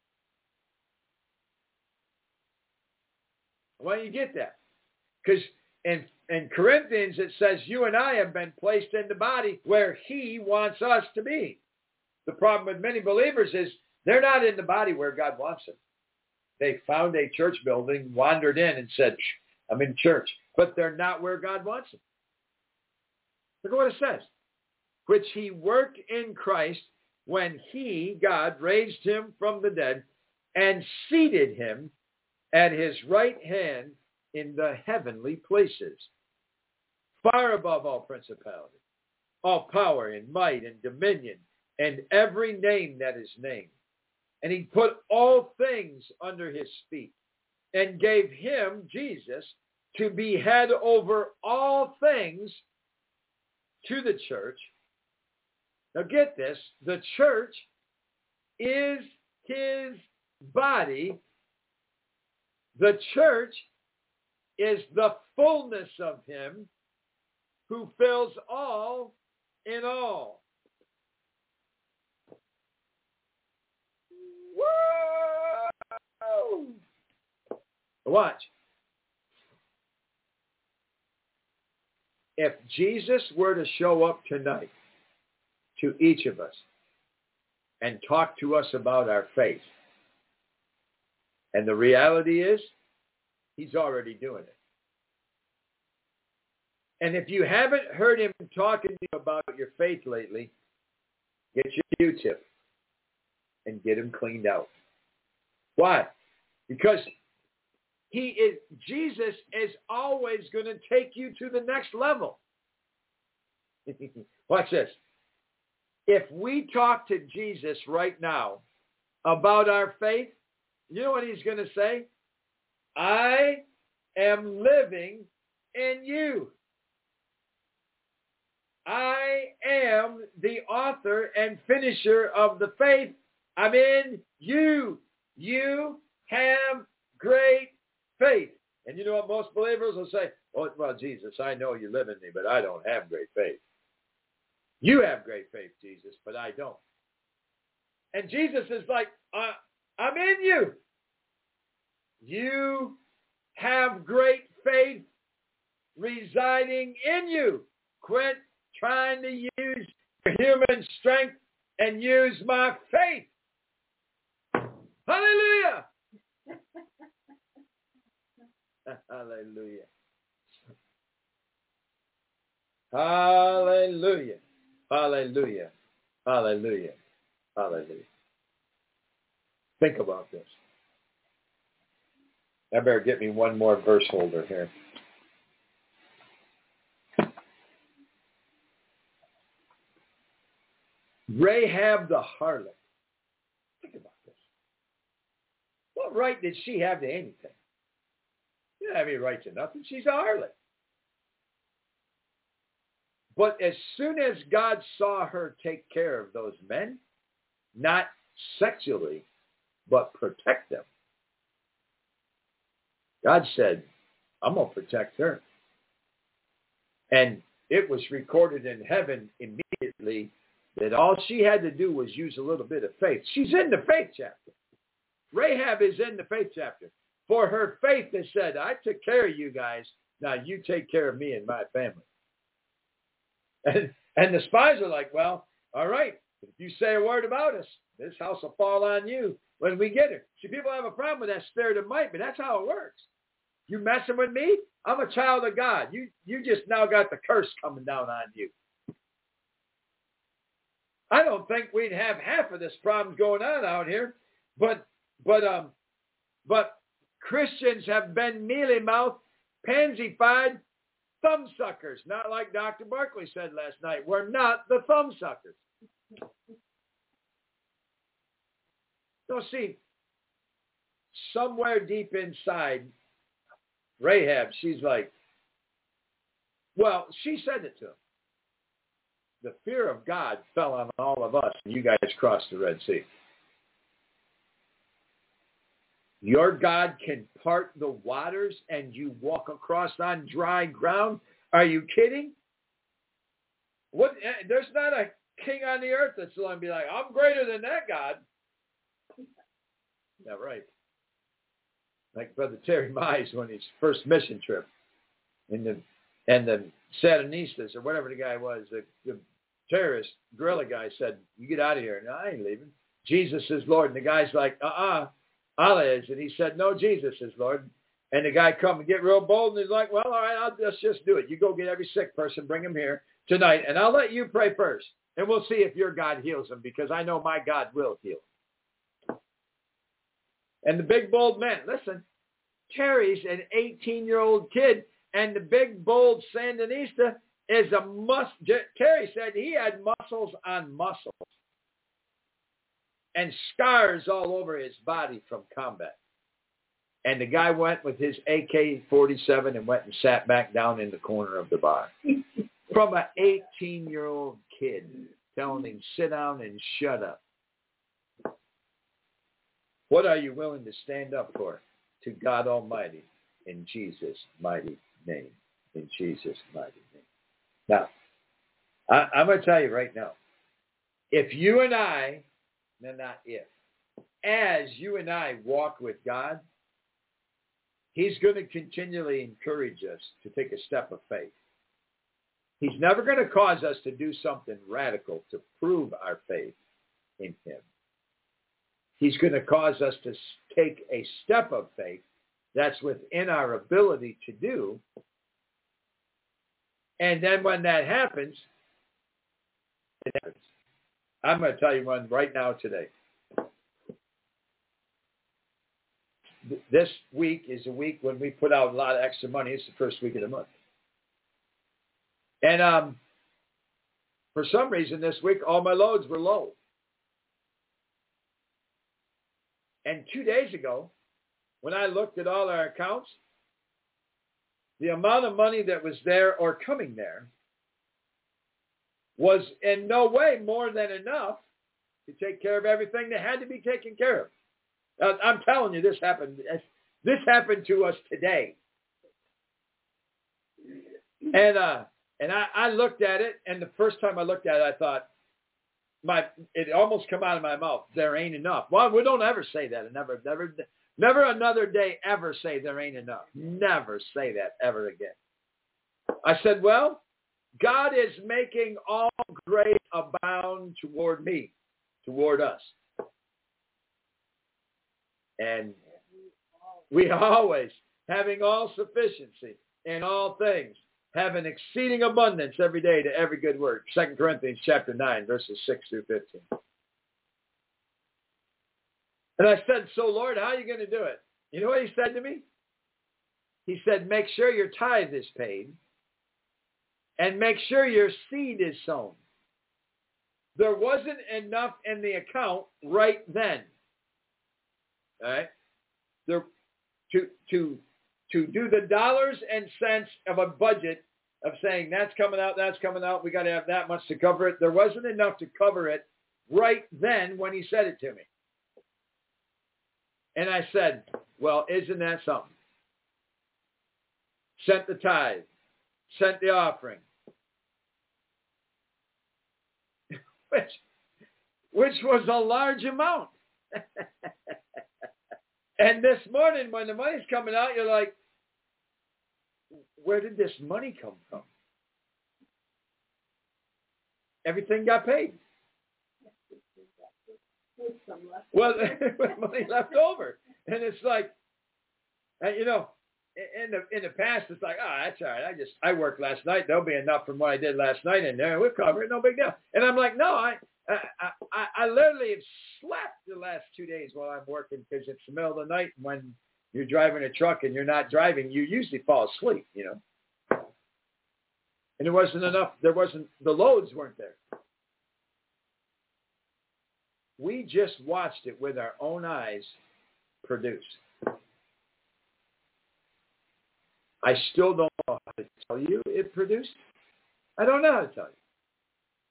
[SPEAKER 2] Why do you get that? Because in, in Corinthians it says you and I have been placed in the body where he wants us to be. The problem with many believers is they're not in the body where God wants them. They found a church building, wandered in and said, I'm in church. But they're not where God wants them. Look at what it says. Which he worked in Christ when he, God, raised him from the dead and seated him at his right hand in the heavenly places, far above all principality, all power and might and dominion, and every name that is named. And he put all things under his feet and gave him, Jesus, to be head over all things to the church. Now get this, the church is his body. The church is the fullness of him who fills all in all. Whoa! Watch. If Jesus were to show up tonight to each of us and talk to us about our faith, and the reality is, he's already doing it. And if you haven't heard him talking to you about your faith lately, get your Q-tip and get him cleaned out. Why? Because he is, Jesus is always going to take you to the next level. Watch this. If we talk to Jesus right now about our faith, you know what he's going to say? I am living in you. I am the author and finisher of the faith. I'm in you. You have great faith. And you know what most believers will say? Oh, well, Jesus, I know you live in me, but I don't have great faith. You have great faith, Jesus, but I don't. And Jesus is like, uh, I'm in you. You have great faith residing in you. Quit trying to use your human strength and use my faith. Hallelujah. Hallelujah. Hallelujah. Hallelujah. Hallelujah. Hallelujah. Think about this. I better get me one more verse holder here. Rahab the harlot. Think about this. What right did she have to anything? She didn't have any right to nothing. She's a harlot. But as soon as God saw her take care of those men, not sexually, but protect them, God said, I'm going to protect her. And it was recorded in heaven immediately that all she had to do was use a little bit of faith. She's in the faith chapter. Rahab is in the faith chapter. For her faith has said, I took care of you guys. Now you take care of me and my family. And, and the spies are like, well, all right. If you say a word about us, this house will fall on you when we get her. See, people have a problem with that spirit of might, but that's how it works. You messing with me? I'm a child of God. You you just now got the curse coming down on you. I don't think we'd have half of this problem going on out here, but but um but Christians have been mealy-mouthed, pansy-fied thumbsuckers, not like Doctor Barkley said last night. We're not the thumbsuckers. So see, somewhere deep inside Rahab, she's like, well, she said it to him. The fear of God fell on all of us, and you guys crossed the Red Sea. Your God can part the waters and you walk across on dry ground? Are you kidding? What? There's not a king on the earth that's going to be like, I'm greater than that God. Yeah, right. Like Brother Terry Mize on his first mission trip. And the, and the Sandinistas, or whatever the guy was, the, the terrorist guerrilla guy said, you get out of here. No, I ain't leaving. Jesus is Lord. And the guy's like, uh-uh, Allah is. And he said, no, Jesus is Lord. And the guy come and get real bold, and he's like, well, all right, I'll, let's just do it. You go get every sick person, bring him here tonight, and I'll let you pray first. And we'll see if your God heals them, because I know my God will heal. And the big, bold man, listen, Terry's an eighteen-year-old kid, and the big, bold Sandinista is a mus. Terry said he had muscles on muscles and scars all over his body from combat. And the guy went with his A K forty-seven and went and sat back down in the corner of the bar. From an eighteen-year-old kid telling him, sit down and shut up. What are you willing to stand up for? To God Almighty, in Jesus' mighty name. In Jesus' mighty name. Now, I, I'm going to tell you right now, if you and I, no, not if, as you and I walk with God, He's going to continually encourage us to take a step of faith. He's never going to cause us to do something radical to prove our faith in Him. He's going to cause us to take a step of faith that's within our ability to do. And then when that happens, it happens. I'm going to tell you one right now today. This week is a week when we put out a lot of extra money. It's the first week of the month. And um, for some reason this week, all my loads were low. And two days ago, when I looked at all our accounts, the amount of money that was there or coming there was in no way more than enough to take care of everything that had to be taken care of. Uh, I'm telling you, this happened. This happened to us today. And uh, and I, I looked at it, and the first time I looked at it, I thought, my it almost come out of my mouth, there ain't enough. Well, we don't ever say that. Never, never, never another day ever say there ain't enough. Never say that ever again. I said, well, God is making all grace abound toward me, toward us. And we always, having all sufficiency in all things, have an exceeding abundance every day to every good work. Second Corinthians chapter nine, verses six through fifteen. And I said, so Lord, how are you going to do it? You know what he said to me? He said, make sure your tithe is paid and make sure your seed is sown. There wasn't enough in the account right then. All right? There, to, to, to do the dollars and cents of a budget of saying that's coming out, that's coming out, we got to have that much to cover it. There wasn't enough to cover it right then when he said it to me. And I said, well, isn't that something? Sent the tithe, sent the offering, which, which was a large amount. And this morning when the money's coming out, you're like, where did this money come from? Everything got paid. Well, with money left over. And it's like, and you know, in the in the past, it's like, oh, that's all right. I just, I worked last night. There'll be enough from what I did last night in there. We'll cover it. No big deal. And I'm like, no, I, I, I, I literally have slept the last two days while I'm working because it's the middle of the night. When you're driving a truck and you're not driving, you usually fall asleep, you know. And there wasn't enough. There wasn't, the loads weren't there. We just watched it with our own eyes produce. I still don't know how to tell you it produced. I don't know how to tell you.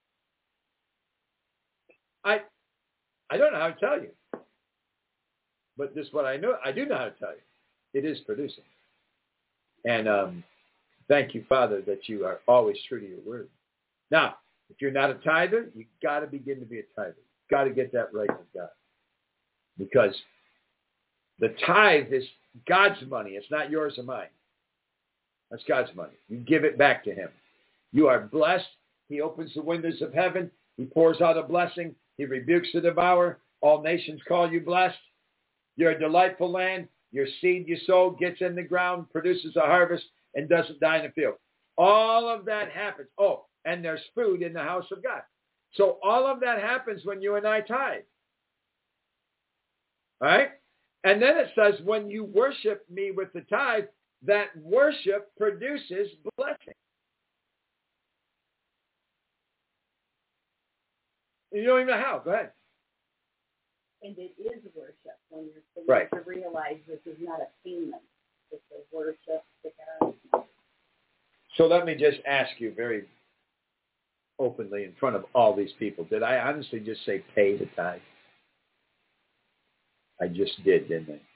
[SPEAKER 2] I I don't know how to tell you. But this is what I know. I do know how to tell you. It is producing. And um, thank you, Father, that you are always true to your word. Now, if you're not a tither, you've got to begin to be a tither. You've got to get that right with God. Because the tithe is God's money. It's not yours or mine. That's God's money. You give it back to him. You are blessed. He opens the windows of heaven. He pours out a blessing. He rebukes the devourer. All nations call you blessed. You're a delightful land. Your seed you sow gets in the ground, produces a harvest, and doesn't die in the field. All of that happens. Oh, and there's food in the house of God. So all of that happens when you and I tithe. All right? And then it says, when you worship me with the tithe, that worship produces blessing. You don't even know how. Go ahead.
[SPEAKER 3] And it is worship when you're supposed
[SPEAKER 2] right.
[SPEAKER 3] to realize this is not a payment. It's a worship to God.
[SPEAKER 2] So let me just ask you very openly in front of all these people. Did I honestly just say pay the tithe? I just did, didn't I?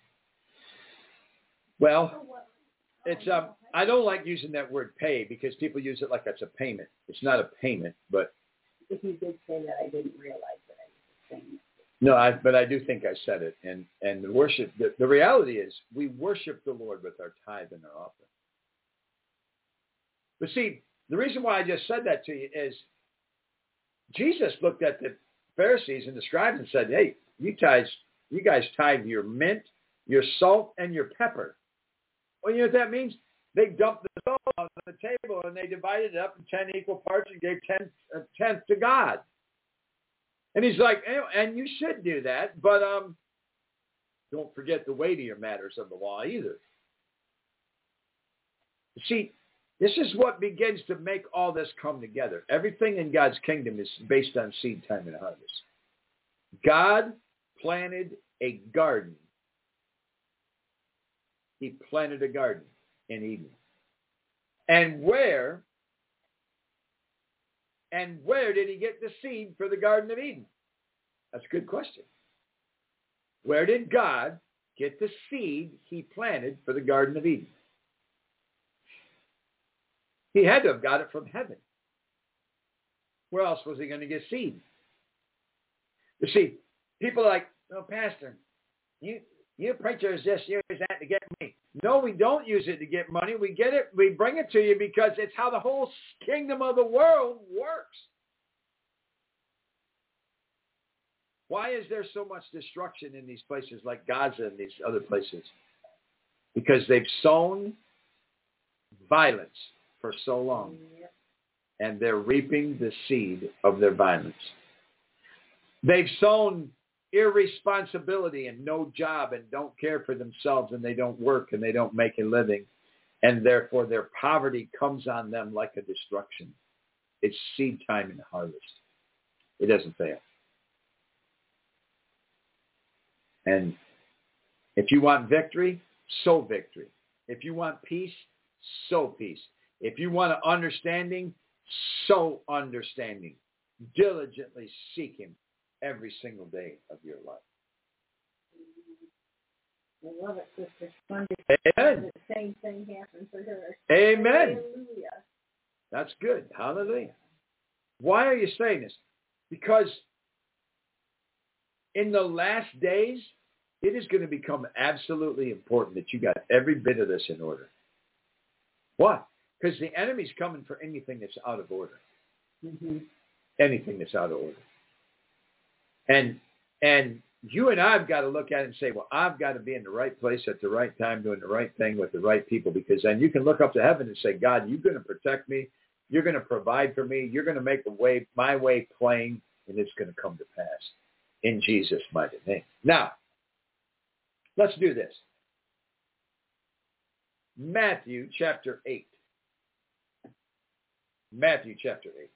[SPEAKER 2] Well, it's um. I don't like using that word pay because people use it like it's a payment. It's not a payment, but...
[SPEAKER 3] If you did say that, I didn't realize that I was saying it.
[SPEAKER 2] No, I, but I do think I said it. And, and the worship, the, the reality is we worship the Lord with our tithe and our offering. But see, the reason why I just said that to you is Jesus looked at the Pharisees and the scribes and said, hey, you guys, you guys tithe your mint, your salt, and your pepper. Well, you know what that means? They dumped the salt on the table and they divided it up in ten equal parts and gave ten, a tenth to God. And he's like, and you should do that, but um, don't forget the weightier matters of the law either. See, this is what begins to make all this come together. Everything in God's kingdom is based on seed time and harvest. God planted a garden. He planted a garden in Eden. And where, and where did he get the seed for the Garden of Eden? That's a good question. Where did God get the seed he planted for the Garden of Eden? He had to have got it from heaven. Where else was he going to get seed? You see, people are like, oh, Pastor, you you preachers just use that to get money. No, we don't use it to get money. We get it, we bring it to you because it's how the whole kingdom of the world works. Why is there so much destruction in these places like Gaza and these other places? Because they've sown violence for so long, and they're reaping the seed of their violence. They've sown irresponsibility and no job and don't care for themselves and they don't work and they don't make a living, and therefore their poverty comes on them like a destruction. It's seed time and harvest. It doesn't fail. And if you want victory, sow victory. If you want peace, sow peace. If you want understanding, sow understanding. Diligently seek him every single day of your life.
[SPEAKER 3] I love it, Sister Sunday.
[SPEAKER 2] Amen.
[SPEAKER 3] The same thing happened for her.
[SPEAKER 2] Amen.
[SPEAKER 3] Hallelujah.
[SPEAKER 2] That's good. Hallelujah. Why are you saying this? Because in the last days, it is going to become absolutely important that you got every bit of this in order. Why? Because the enemy's coming for anything that's out of order.
[SPEAKER 3] Mm-hmm.
[SPEAKER 2] Anything that's out of order. And and you and I have got to look at it and say, well, I've got to be in the right place at the right time, doing the right thing with the right people, because then you can look up to heaven and say, God, you're going to protect me. You're going to provide for me. You're going to make the way, my way plain, and it's going to come to pass in Jesus' mighty name. Now, let's do this. Matthew chapter eight. Matthew chapter eight.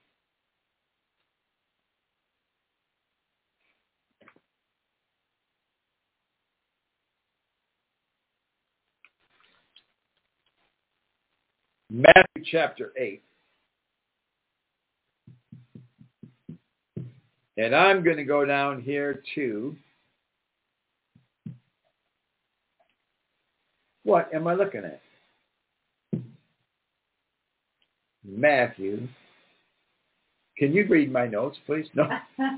[SPEAKER 2] Matthew chapter eight. And I'm going to go down here to What am I looking at? Matthew. Can you read my notes, please? No.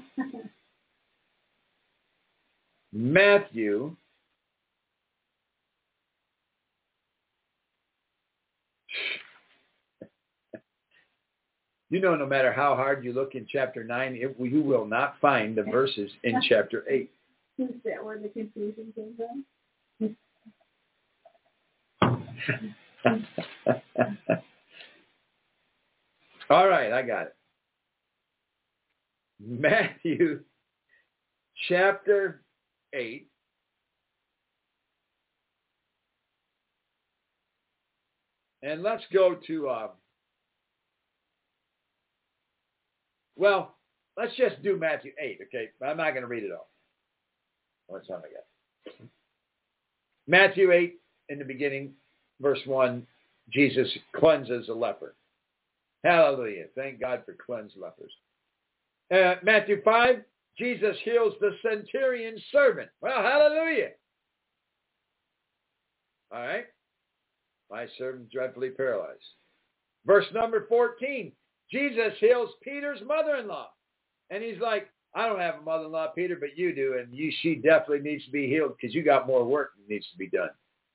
[SPEAKER 2] Matthew. You know, no matter how hard you look in chapter nine, it, you will not find the verses in chapter eight.
[SPEAKER 3] Is that where the confusion came from?
[SPEAKER 2] All right, I got it. Matthew chapter eight. And let's go to, uh, well, let's just do Matthew eight, okay? I'm not going to read it all. What's on I got? Matthew eight, in the beginning, verse one, Jesus cleanses a leper. Hallelujah. Thank God for cleansed lepers. Uh, Matthew five, Jesus heals the centurion's servant. Well, hallelujah. All right. My servant dreadfully paralyzed. Verse number fourteen, Jesus heals Peter's mother-in-law. And he's like, I don't have a mother-in-law, Peter, but you do. And you, she definitely needs to be healed because you got more work that needs to be done.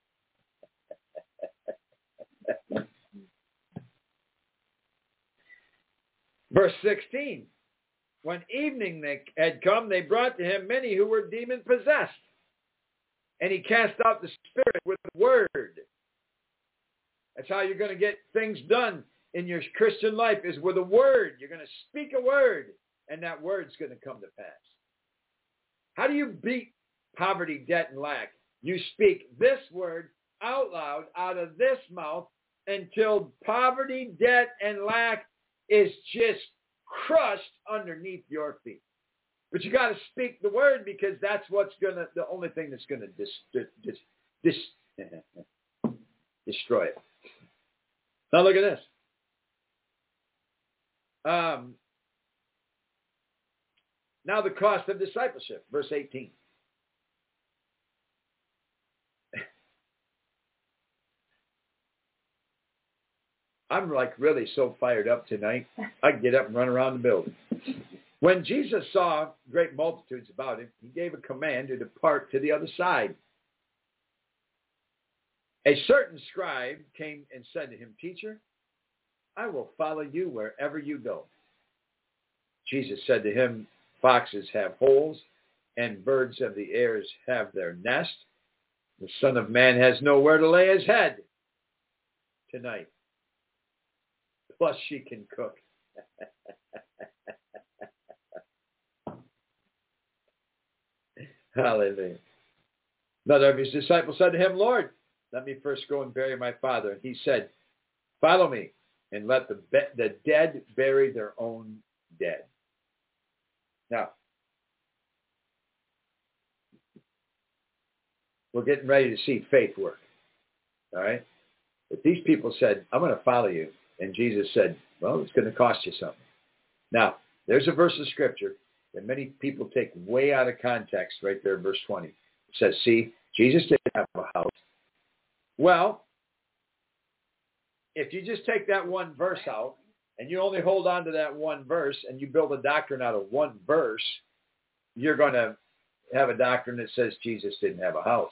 [SPEAKER 2] Verse sixteen, when evening had come, they brought to him many who were demon-possessed. And he cast out the spirit with the word. That's how you're going to get things done in your Christian life, is with a word. You're going to speak a word, and that word's going to come to pass. How do you beat poverty, debt, and lack? You speak this word out loud out of this mouth until poverty, debt, and lack is just crushed underneath your feet. But you got to speak the word, because that's what's going to, the only thing that's going to dis, dis, dis, dis, destroy it. Now look at this. Um, now the cost of discipleship, verse eighteen. I'm like really so fired up tonight, I can get up and run around the building. When Jesus saw great multitudes about him, he gave a command to depart to the other side. A certain scribe came and said to him, Teacher, I will follow you wherever you go. Jesus said to him, Foxes have holes, and birds of the air have their nest. The Son of Man has nowhere to lay his head tonight. Plus she can cook. Hallelujah. Another of his disciples said to him, Lord, let me first go and bury my father. And he said, follow me, and let the, be- the dead bury their own dead. Now, we're getting ready to see faith work. All right? But these people said, I'm going to follow you. And Jesus said, well, it's going to cost you something. Now, there's a verse of Scripture that many people take way out of context right there, verse twenty. It says, see, Jesus didn't have a house. Well, if you just take that one verse out and you only hold on to that one verse and you build a doctrine out of one verse, you're going to have a doctrine that says Jesus didn't have a house.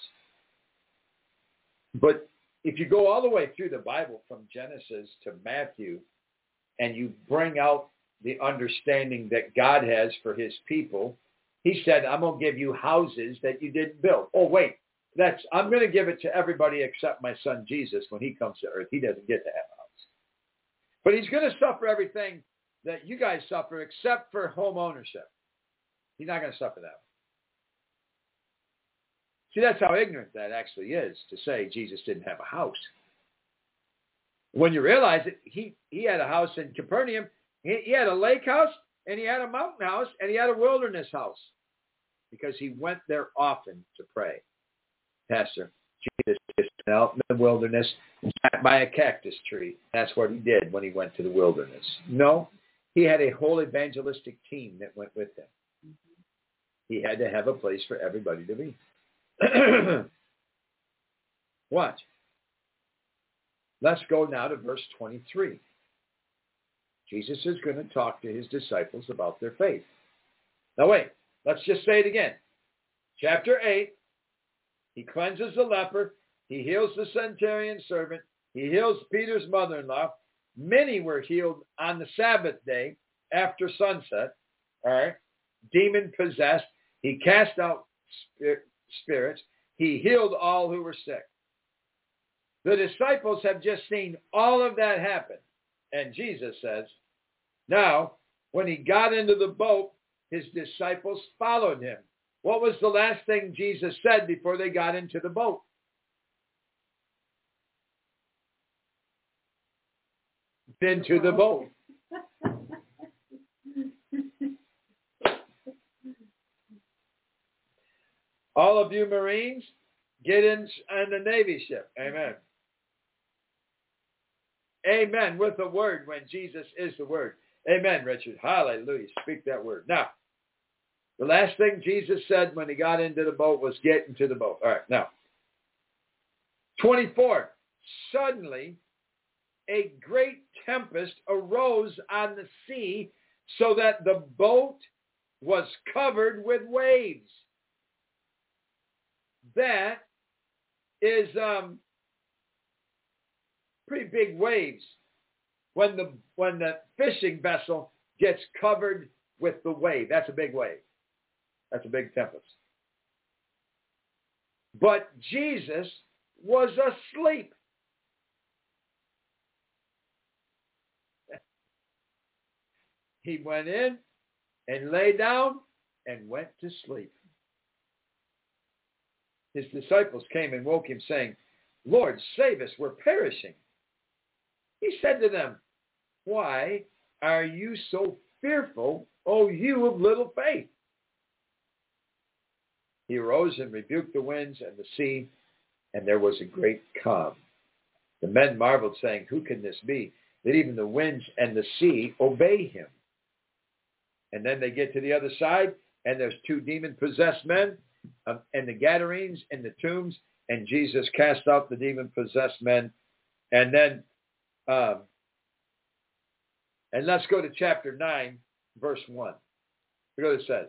[SPEAKER 2] But if you go all the way through the Bible from Genesis to Matthew and you bring out the understanding that God has for his people, he said, I'm going to give you houses that you didn't build. Oh, wait. That's I'm going to give it to everybody except my son Jesus when he comes to earth. He doesn't get to have a house. But he's going to suffer everything that you guys suffer except for home ownership. He's not going to suffer that. See, that's how ignorant that actually is, to say Jesus didn't have a house. When you realize it, he, he had a house in Capernaum. He, he had a lake house, and he had a mountain house, and he had a wilderness house because he went there often to pray. Pastor, Jesus just went out in the wilderness sat by a cactus tree. That's what he did when he went to the wilderness. No, he had a whole evangelistic team that went with him. He had to have a place for everybody to be. Watch. let's go now to verse twenty-three. Jesus is going to talk to his disciples about their faith. Now wait, let's just say it again. Chapter eight, he cleanses the leper. He heals the centurion servant. He heals Peter's mother-in-law. Many were healed on the Sabbath day after sunset. All right. Demon-possessed. He cast out spirits. He healed all who were sick. The disciples have just seen all of that happen. And Jesus says, now, when he got into the boat, his disciples followed him. What was the last thing Jesus said before they got into the boat? Into the boat. All of you Marines, get in on the Navy ship. Amen. Amen. With the word when Jesus is the word. Amen, Richard. Hallelujah. Speak that word. Now, the last thing Jesus said when he got into the boat was get into the boat. All right. Now, twenty-four. Suddenly, a great tempest arose on the sea so that the boat was covered with waves. That is um, pretty big waves when the when the fishing vessel gets covered with the wave. That's a big wave. That's a big tempest. But Jesus was asleep. He went in and lay down and went to sleep. His disciples came and woke him, saying, Lord, save us, we're perishing. He said to them, why are you so fearful, O you of little faith? He arose and rebuked the winds and the sea, and there was a great calm. The men marveled, saying, who can this be, that even the winds and the sea obey him? And then they get to the other side, and there's two demon-possessed men, um, and the Gadarenes in the tombs, and Jesus cast out the demon-possessed men. And then, um, and let's go to chapter nine, verse one. Look what it says.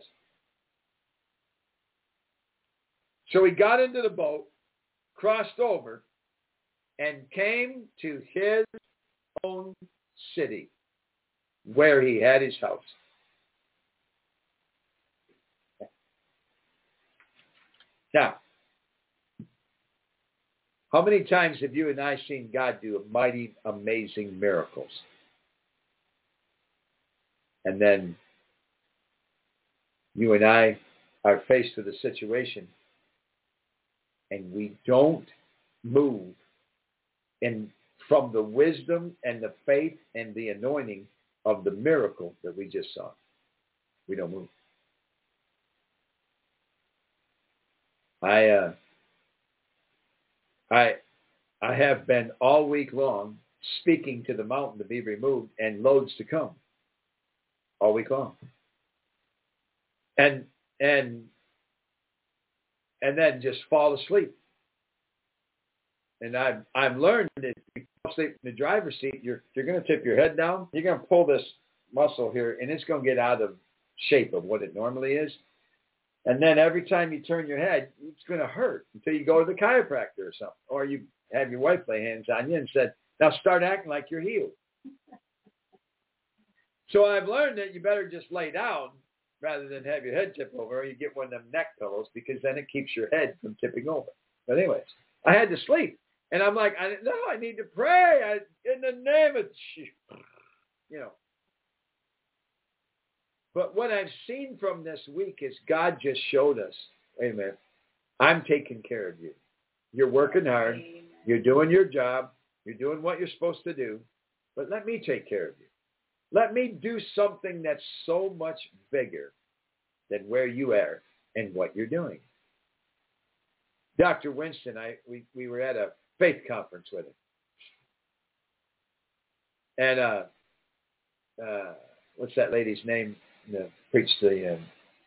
[SPEAKER 2] So he got into the boat, crossed over, and came to his own city, where he had his house. Now, how many times have you and I seen God do mighty, amazing miracles? And then you and I are faced with a situation and we don't move in from the wisdom and the faith and the anointing of the miracle that we just saw. We don't move. I uh, I I have been all week long speaking to the mountain to be removed and loads to come. All week long. And and and then just fall asleep. And I've I've learned that if you fall asleep in the driver's seat, you're you're gonna tip your head down, you're gonna pull this muscle here and it's gonna get out of shape of what it normally is. And then every time you turn your head, it's going to hurt until you go to the chiropractor or something. Or you have your wife lay hands on you and said, now start acting like you're healed. So I've learned that you better just lay down rather than have your head tip over, or you get one of them neck pillows because then it keeps your head from tipping over. But anyways, I had to sleep. And I'm like, I, no, I need to pray I, in the name of Jesus. You know. But what I've seen from this week is God just showed us, wait a minute, I'm taking care of you. You're working hard. You're doing your job. You're doing what you're supposed to do. But let me take care of you. Let me do something that's so much bigger than where you are and what you're doing. Doctor Winston, I we, we were at a faith conference with him. And uh, uh, what's that lady's name? The, preached the um,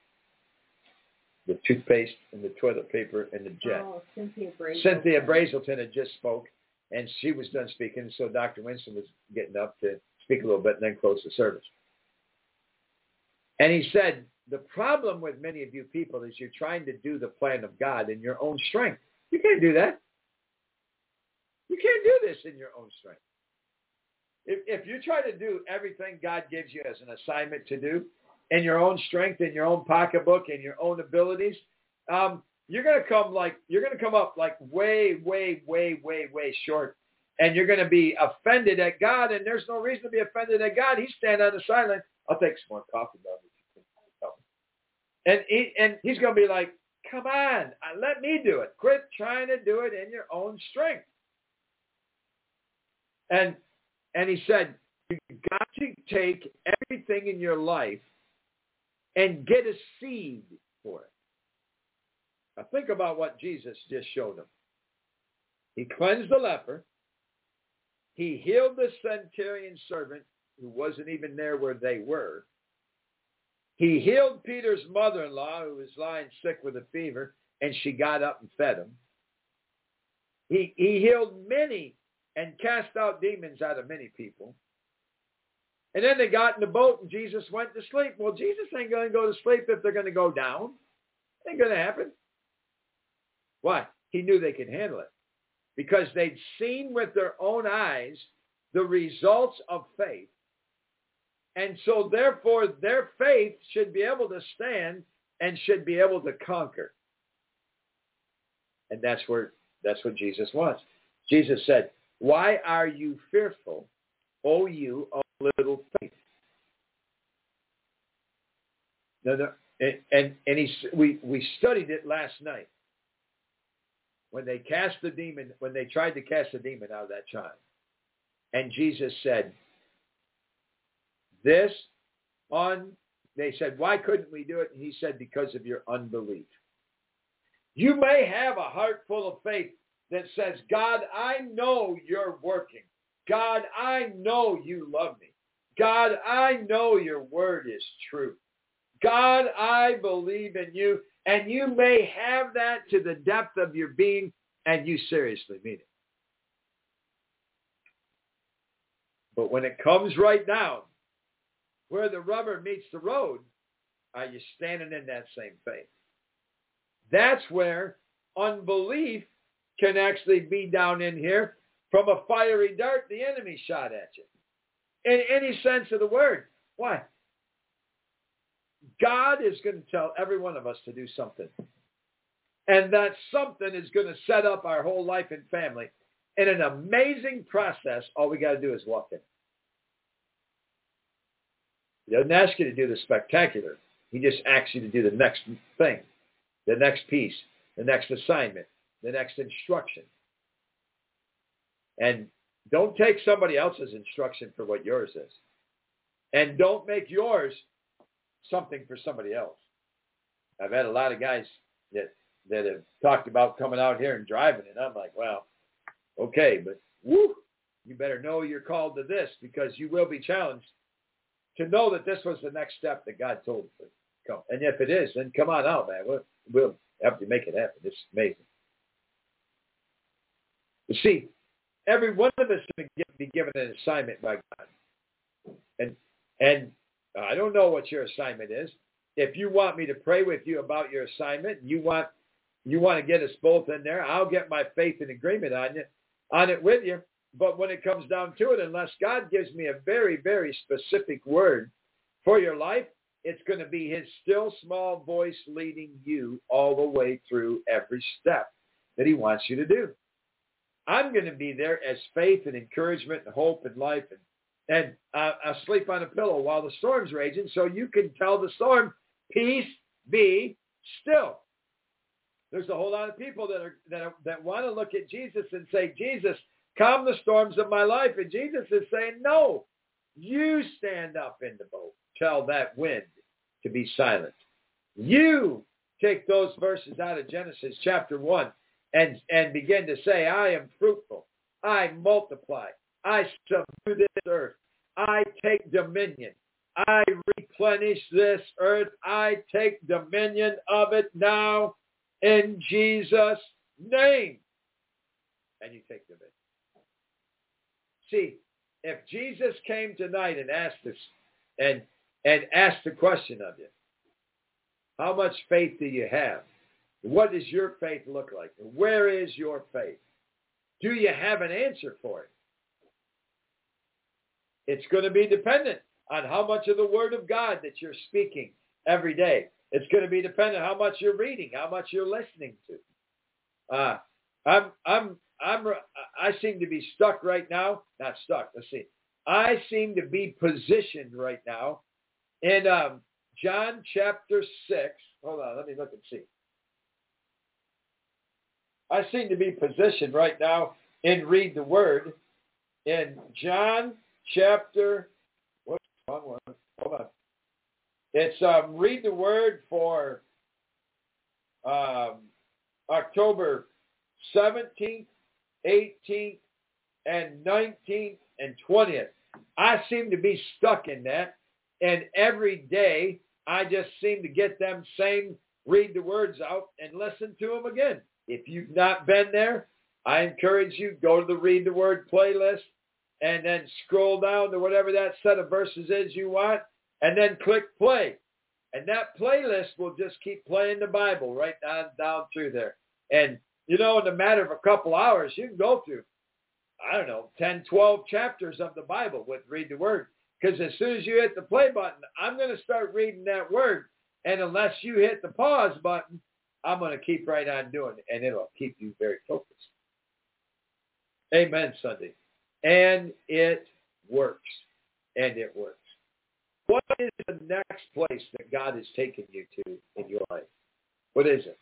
[SPEAKER 2] the toothpaste and the toilet paper and the jet.
[SPEAKER 3] Oh, Cynthia Brazelton.
[SPEAKER 2] Cynthia Brazelton had just spoke, And she was done speaking, so Doctor Winston was getting up to speak a little bit and then close the service. And he said, the problem with many of you people is you're trying to do the plan of God in your own strength. You can't do that. You can't do this in your own strength. If, if you try to do everything God gives you as an assignment to do in your own strength, in your own pocketbook, in your own abilities, um, you're going to come like you're going to come up like way, way, way, way, way short, and you're going to be offended at God. And there's no reason to be offended at God. He's standing on the sideline. I'll take some more coffee, though. And he, and he's going to be like, come on, let me do it. Quit trying to do it in your own strength. And and he said, you've got to take everything in your life and get a seed for it. Now think about what Jesus just showed them. He cleansed the leper. He healed the centurion servant who wasn't even there where they were. He healed Peter's mother-in-law who was lying sick with a fever, and she got up and fed him. He, he healed many and cast out demons out of many people. And then they got in the boat and Jesus went to sleep. Well, Jesus ain't going to go to sleep if they're going to go down. It ain't going to happen. Why? He knew they could handle it. Because they'd seen with their own eyes the results of faith. And so therefore their faith should be able to stand and should be able to conquer. And that's where that's what Jesus wants. Jesus said, why are you fearful, O you of little faith? No, no, and and, and he, we, we studied it last night. When they cast the demon, when they tried to cast the demon out of that child. And Jesus said, this on, they said, why couldn't we do it? And he said, because of your unbelief. You may have a heart full of faith that says, God, I know you're working. God, I know you love me. God, I know your word is true. God, I believe in you. And you may have that to the depth of your being, and you seriously mean it. But when it comes right down, where the rubber meets the road, are you standing in that same faith? That's where unbelief can actually be down in here from a fiery dart the enemy shot at you. In any sense of the word. Why? God is going to tell every one of us to do something. And that something is going to set up our whole life and family in an amazing process. All we got to do is walk in. He doesn't ask you to do the spectacular. He just asks you to do the next thing, the next piece, the next assignment, the next instruction. And don't take somebody else's instruction for what yours is. And don't make yours something for somebody else. I've had a lot of guys that, that have talked about coming out here and driving, and I'm like, well, okay, but woo, you better know you're called to this because you will be challenged to know that this was the next step that God told us to come. And if it is, then come on out, man. We'll, we'll have to make it happen. It's amazing. You see, every one of us can be given an assignment by God. And and I don't know what your assignment is. If you want me to pray with you about your assignment, you want you want to get us both in there, I'll get my faith and agreement on you, on it with you. But when it comes down to it, unless God gives me a very, very specific word for your life, it's going to be his still small voice leading you all the way through every step that he wants you to do. I'm going to be there as faith and encouragement and hope and life. And, and uh, I'll sleep on a pillow while the storm's raging so you can tell the storm, peace, be still. There's a whole lot of people that are that, are, that want to look at Jesus and say, Jesus, calm the storms of my life. And Jesus is saying, no, you stand up in the boat. Tell that wind to be silent. You take those verses out of Genesis chapter one and, and begin to say, I am fruitful. I multiply. I subdue this earth. I take dominion. I replenish this earth. I take dominion of it now in Jesus' name. And you take dominion. See, if Jesus came tonight and asked us, and and asked the question of you, how much faith do you have? What does your faith look like? Where is your faith? Do you have an answer for it? It's going to be dependent on how much of the Word of God that you're speaking every day. It's going to be dependent on how much you're reading, how much you're listening to. Uh, I'm, I'm, I'm, I seem to be stuck right now. Not stuck. Let's see. I seem to be positioned right now in um, John chapter six. Hold on. Let me look and see. I seem to be positioned right now in Read the Word in John chapter, whoops, wrong one. Hold on. It's um, Read the Word for um, October seventeenth, eighteenth, and nineteenth, and twentieth. I seem to be stuck in that, and every day I just seem to get them same read the words out and listen to them again. If you've not been there, I encourage you, go to the Read the Word playlist and then scroll down to whatever that set of verses is you want, and then click play. And that playlist will just keep playing the Bible right down, down through there. And, you know, in a matter of a couple hours, you can go through, I don't know, ten, twelve chapters of the Bible with Read the Word. Because as soon as you hit the play button, I'm going to start reading that word. And unless you hit the pause button, I'm going to keep right on doing it. And it'll keep you very focused. Amen, Sunday. And it works. And it works. What is the next place that God has taken you to in your life? What is it?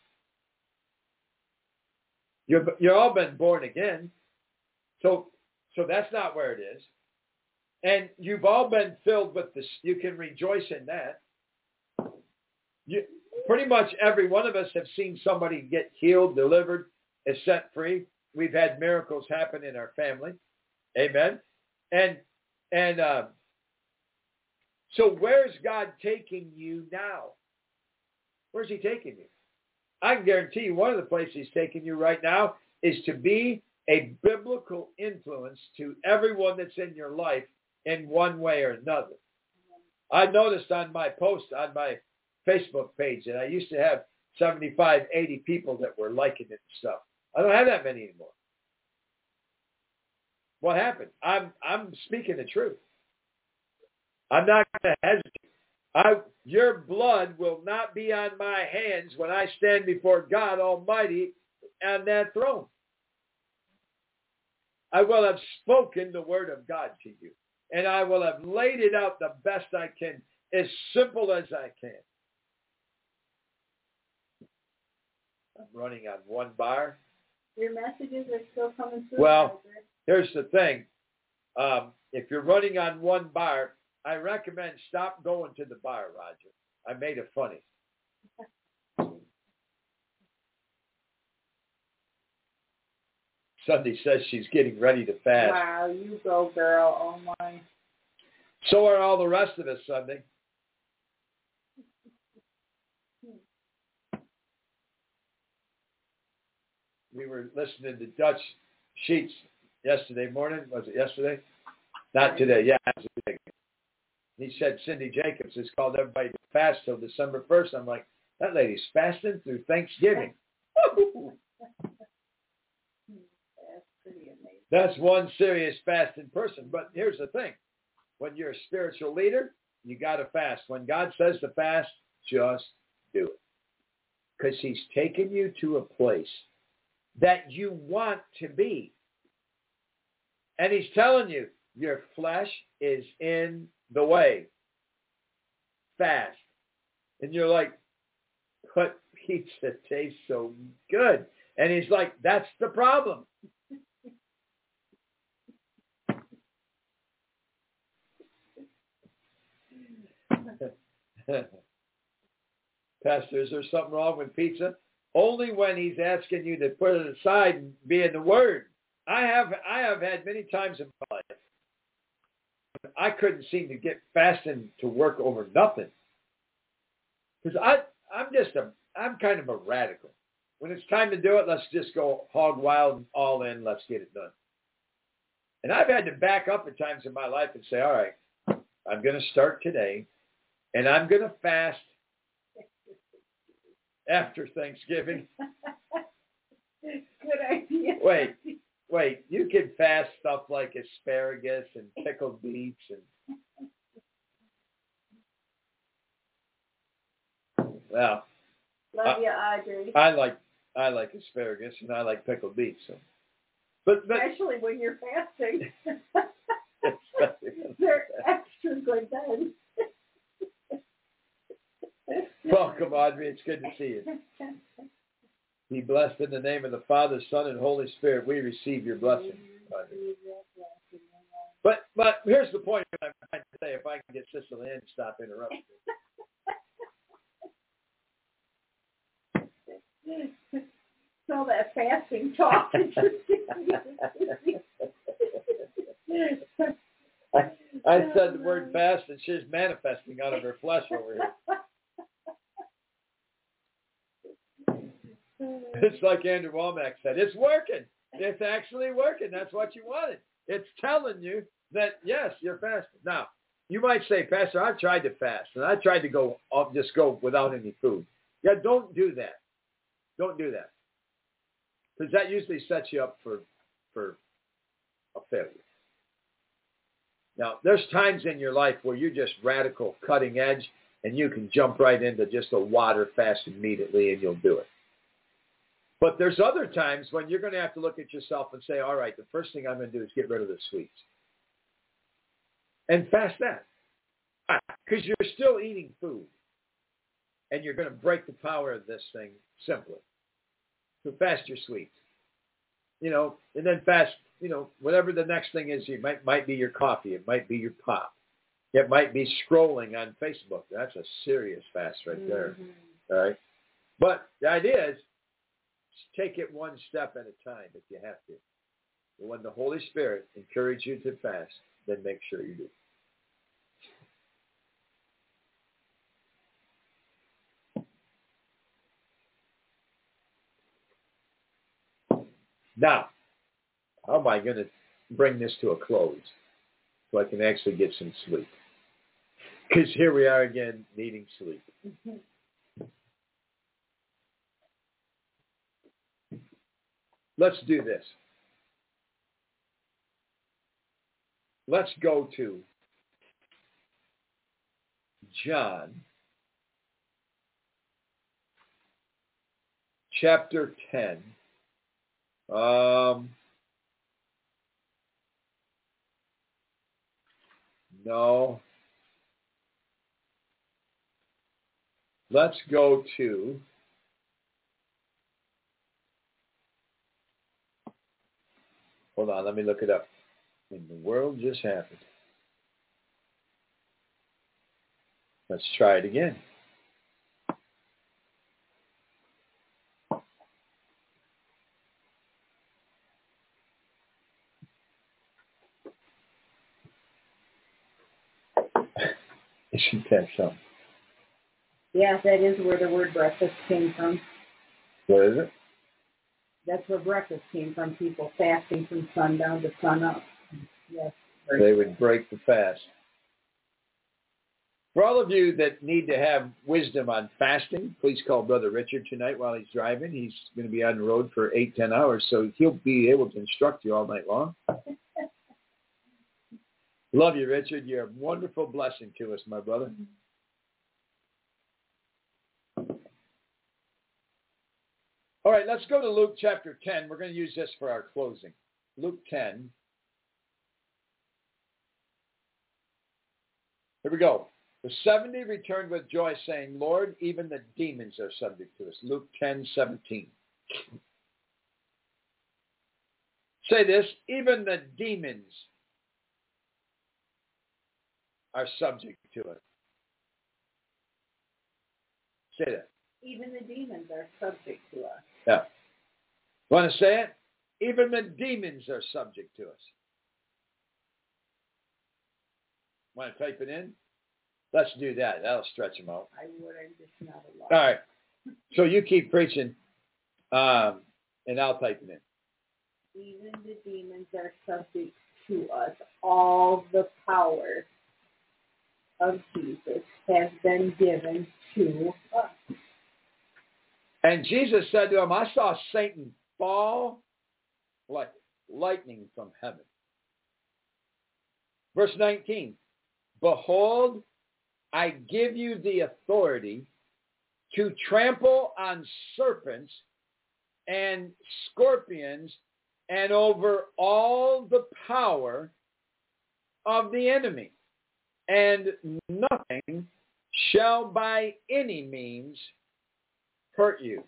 [SPEAKER 2] You're, you're all been born again. So, so that's not where it is. And you've all been filled with this. You can rejoice in that. You, pretty much every one of us have seen somebody get healed, delivered, and set free. We've had miracles happen in our family. Amen. And and uh, so where's God taking you now? Where's he taking you? I can guarantee you one of the places he's taking you right now is to be a biblical influence to everyone that's in your life in one way or another. I noticed on my post on my Facebook page that I used to have seventy-five, eighty people that were liking it and stuff. I don't have that many anymore. What happened? I'm I'm speaking the truth. I'm not going to hesitate. I, your blood will not be on my hands when I stand before God Almighty on that throne. I will have spoken the word of God to you. And I will have laid it out the best I can, as simple as I can. I'm running on one bar.
[SPEAKER 3] Your messages are still coming through.
[SPEAKER 2] Well, here's the thing. Um, if you're running on one bar, I recommend stop going to the bar, Roger. I made it funny. Sunday says she's getting ready to fast.
[SPEAKER 3] Wow, you go, girl. Oh, my.
[SPEAKER 2] So are all the rest of us, Sunday. We were listening to Dutch Sheets yesterday morning. Was it yesterday? Not today. Yeah, it was today. He said Cindy Jacobs has called everybody to fast till December first. I'm like, that lady's fasting through Thanksgiving. That's one serious fasting person. But here's the thing. When you're a spiritual leader, you got to fast. When God says to fast, just do it. Because he's taken you to a place that you want to be. And he's telling you, your flesh is in the way. Fast. And you're like, but pizza tastes so good. And he's like, that's the problem. Pastor, is there something wrong with pizza? Only when he's asking you to put it aside and be in the Word. I have I have had many times in my life I couldn't seem to get fasting to work over nothing. Because I I'm just a I'm kind of a radical. When it's time to do it, let's just go hog wild and all in. Let's get it done. And I've had to back up at times in my life and say, all right, I'm going to start today, and I'm going to fast after Thanksgiving.
[SPEAKER 3] Good idea.
[SPEAKER 2] Wait, wait, you can fast stuff like asparagus and pickled beets and well,
[SPEAKER 3] Love
[SPEAKER 2] I,
[SPEAKER 3] you, Audrey.
[SPEAKER 2] I like I like asparagus and I like pickled beets. So. But, but
[SPEAKER 3] especially when you're fasting. They're extra good then.
[SPEAKER 2] Welcome, Audrey. It's good to see you. Be blessed in the name of the Father, Son, and Holy Spirit. We receive your blessing, Audrey. But but here's the point I'm trying to say. If I can get Cicely in, stop interrupting.
[SPEAKER 3] So that fasting talk.
[SPEAKER 2] I, I said the word fast, and she's manifesting out of her flesh over here. It's like Andrew Womack said, it's working. It's actually working. That's what you wanted. It's telling you that, yes, you're fasting. Now, you might say, Pastor, I've tried to fast, and I tried to go just go without any food. Yeah, don't do that. Don't do that. Because that usually sets you up for, for a failure. Now, there's times in your life where you're just radical, cutting edge, and you can jump right into just a water fast immediately, and you'll do it. But there's other times when you're going to have to look at yourself and say, all right, the first thing I'm going to do is get rid of the sweets. And fast that. Because you're still eating food. And you're going to break the power of this thing simply. So fast your sweets. You know, and then fast, you know, whatever the next thing is, it might, might be your coffee. It might be your pop. It might be scrolling on Facebook. That's a serious fast right there. Mm-hmm. All right. But the idea is, take it one step at a time if you have to. And when the Holy Spirit encourages you to fast, then make sure you do. Now, how am I going to bring this to a close so I can actually get some sleep? Because here we are again, needing sleep. Mm-hmm. Let's do this. Let's go to John chapter ten. Um, no. Let's go to Hold on, let me look it up. In the world just happened. Let's try it again. Isn't that something?
[SPEAKER 3] Yeah, that is where the word breakfast came from.
[SPEAKER 2] What is it?
[SPEAKER 3] That's where breakfast came from, people fasting from sundown to sunup. Yes.
[SPEAKER 2] They would break the fast. For all of you that need to have wisdom on fasting, please call Brother Richard tonight while he's driving. He's going to be on the road for eight, ten hours, so he'll be able to instruct you all night long. Love you, Richard. You're a wonderful blessing to us, my brother. All right, let's go to Luke chapter ten. We're going to use this for our closing. Luke ten. Here we go. The seventy returned with joy, saying, Lord, even the demons are subject to us. Luke ten seventeen. Say this, even the demons are subject to us. Say that.
[SPEAKER 3] Even the demons are subject to us.
[SPEAKER 2] Yeah. Want to say it? Even the demons are subject to us. Want to type it in? Let's do that. That'll stretch them out.
[SPEAKER 3] I would. I'm just not a lot.
[SPEAKER 2] All right. So you keep preaching, um, and I'll type it in.
[SPEAKER 3] Even the demons are subject to us. All the power of Jesus has been given to us.
[SPEAKER 2] And Jesus said to him, I saw Satan fall like lightning from heaven. Verse nineteen, behold, I give you the authority to trample on serpents and scorpions and over all the power of the enemy, and nothing shall by any means hurt you.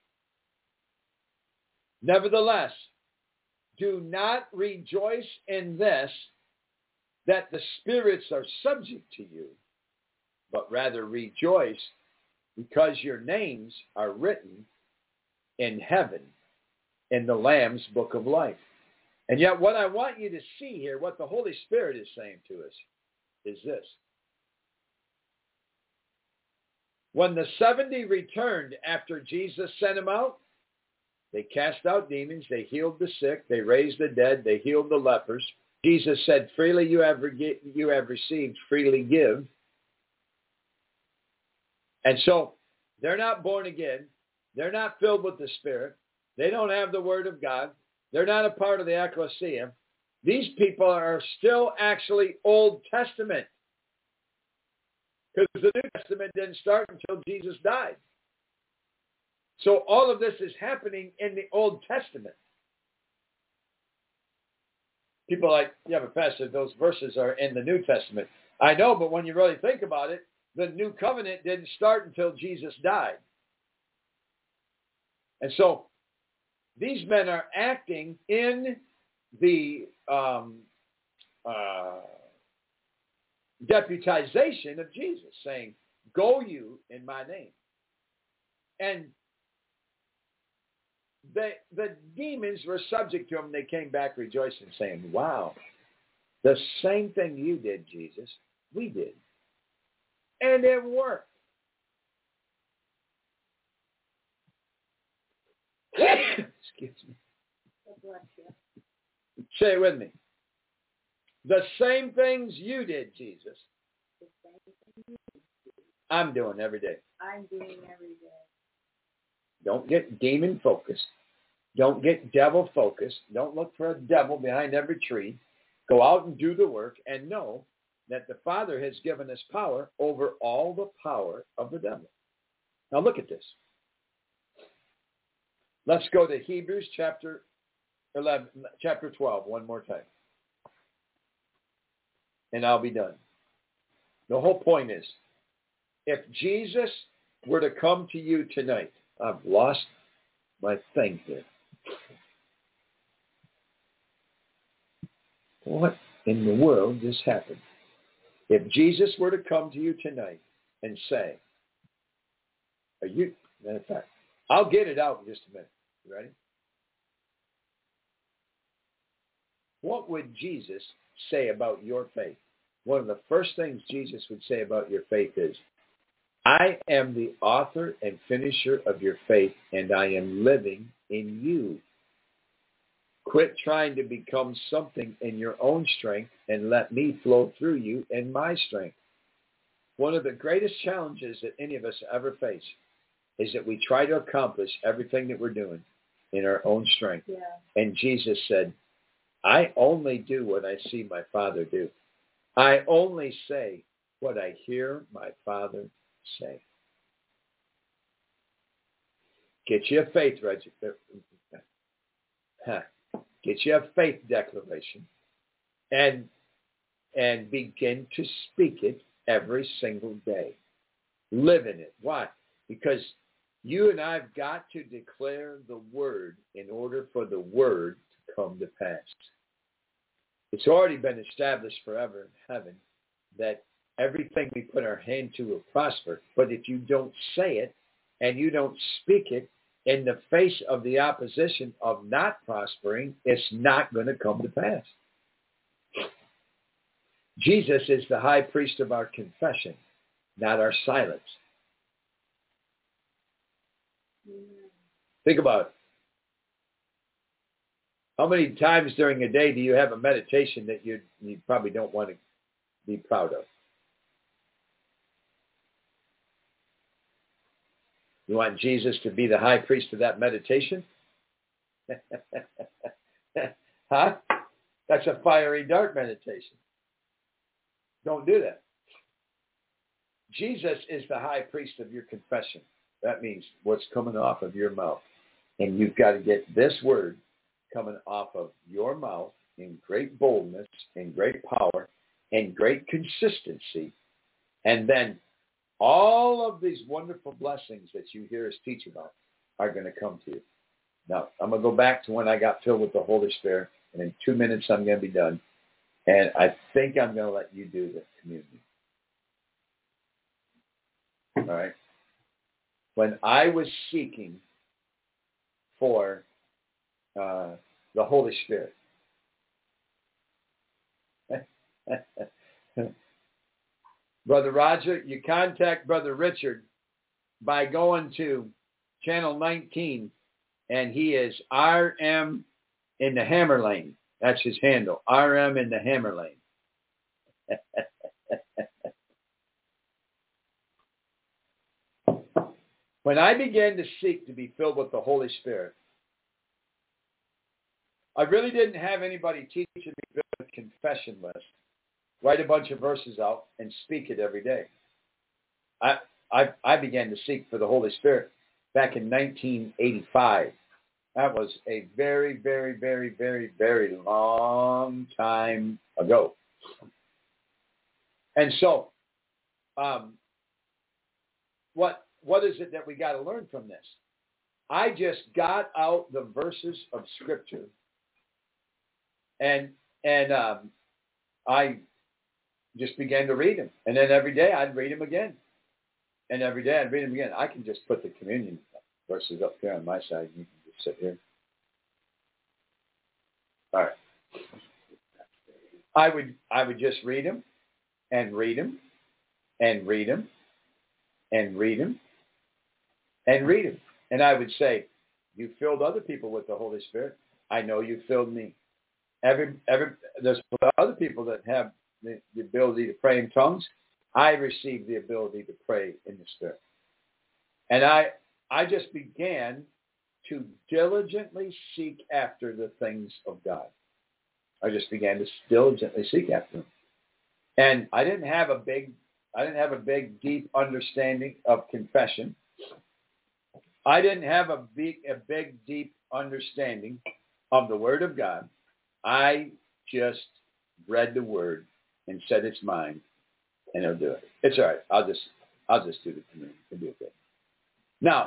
[SPEAKER 2] Nevertheless, do not rejoice in this, that the spirits are subject to you, but rather rejoice because your names are written in heaven in the Lamb's book of life. And yet what I want you to see here, what the Holy Spirit is saying to us, is this. When the seventy returned after Jesus sent them out, they cast out demons, they healed the sick, they raised the dead, they healed the lepers. Jesus said, freely you have, re- you have received, freely give. And so they're not born again. They're not filled with the Spirit. They don't have the Word of God. They're not a part of the ecclesia. These people are still actually Old Testament, because the New Testament didn't start until Jesus died. So all of this is happening in the Old Testament. People are like, yeah, but Pastor, those verses are in the New Testament. I know, but when you really think about it, the New Covenant didn't start until Jesus died. And so these men are acting in the um, uh, deputization of Jesus, saying, go you in my name. And the, the demons were subject to him. They came back rejoicing, saying, wow, the same thing you did, Jesus, we did. And it worked. Excuse me.
[SPEAKER 3] God bless you.
[SPEAKER 2] Say it with me. The same things you did, Jesus,
[SPEAKER 3] The same thing you do,
[SPEAKER 2] I'm doing every day.
[SPEAKER 3] I'm doing every day.
[SPEAKER 2] Don't get demon focused. Don't get devil focused. Don't look for a devil behind every tree. Go out and do the work and know that the Father has given us power over all the power of the devil. Now look at this. Let's go to Hebrews chapter eleven, chapter twelve one more time. And I'll be done. The whole point is, if Jesus were to come to you tonight, I've lost my thing here. What in the world just happened? If Jesus were to come to you tonight and say, are you, matter of fact, I'll get it out in just a minute. You ready? What would Jesus say about your faith? One of the first things Jesus would say about your faith is, I am the author and finisher of your faith, and I am living in you. Quit trying to become something in your own strength and let me flow through you in my strength. One of the greatest challenges that any of us ever face is that we try to accomplish everything that we're doing in our own strength.
[SPEAKER 3] Yeah.
[SPEAKER 2] And Jesus said, I only do what I see my Father do. I only say what I hear my Father say. Get you a faith register. Get you a faith declaration and and begin to speak it every single day. Live in it. Why? Because you and I have got to declare the word in order for the word to come to pass. It's already been established forever in heaven that everything we put our hand to will prosper. But if you don't say it and you don't speak it in the face of the opposition of not prospering, it's not going to come to pass. Jesus is the high priest of our confession, not our silence. Think about it. How many times during a day do you have a meditation that you you probably don't want to be proud of? You want Jesus to be the high priest of that meditation? Huh? That's a fiery dart meditation. Don't do that. Jesus is the high priest of your confession. That means what's coming off of your mouth. And you've got to get this word coming off of your mouth in great boldness, in great power, in great consistency. And then all of these wonderful blessings that you hear us teach about are going to come to you. Now, I'm going to go back to when I got filled with the Holy Spirit. And in two minutes, I'm going to be done. And I think I'm going to let you do the communion. All right. When I was seeking for uh, the Holy Spirit, Brother Roger, you contact Brother Richard by going to channel nineteen, and he is R M in the Hammer Lane. That's his handle, R M in the Hammer Lane. When I began to seek to be filled with the Holy Spirit, I really didn't have anybody teaching me to build a confession list, write a bunch of verses out, and speak it every day. I, I, I began to seek for the Holy Spirit back in nineteen eighty-five. That was a very, very, very, very, very long time ago. And so, um, what what is it that we got to learn from this? I just got out the verses of Scripture, and and um, I just began to read them. And then every day I'd read them again. And every day I'd read them again. I can just put the communion verses up there on my side, and you can just sit here. All right. I would I would just read them and read them and read them and read them and read them. And I would say, you filled other people with the Holy Spirit. I know you filled me. Every every there's other people that have the, the ability to pray in tongues. I received the ability to pray in the Spirit. And I I just began to diligently seek after the things of God. I just began to diligently seek after them. And I didn't have a big I didn't have a big deep understanding of confession. I didn't have a big a big deep understanding of the Word of God. I just read the Word and said it's mine, and it'll do it. It's all right. I'll just I'll just do the communion. It'll be okay. Now,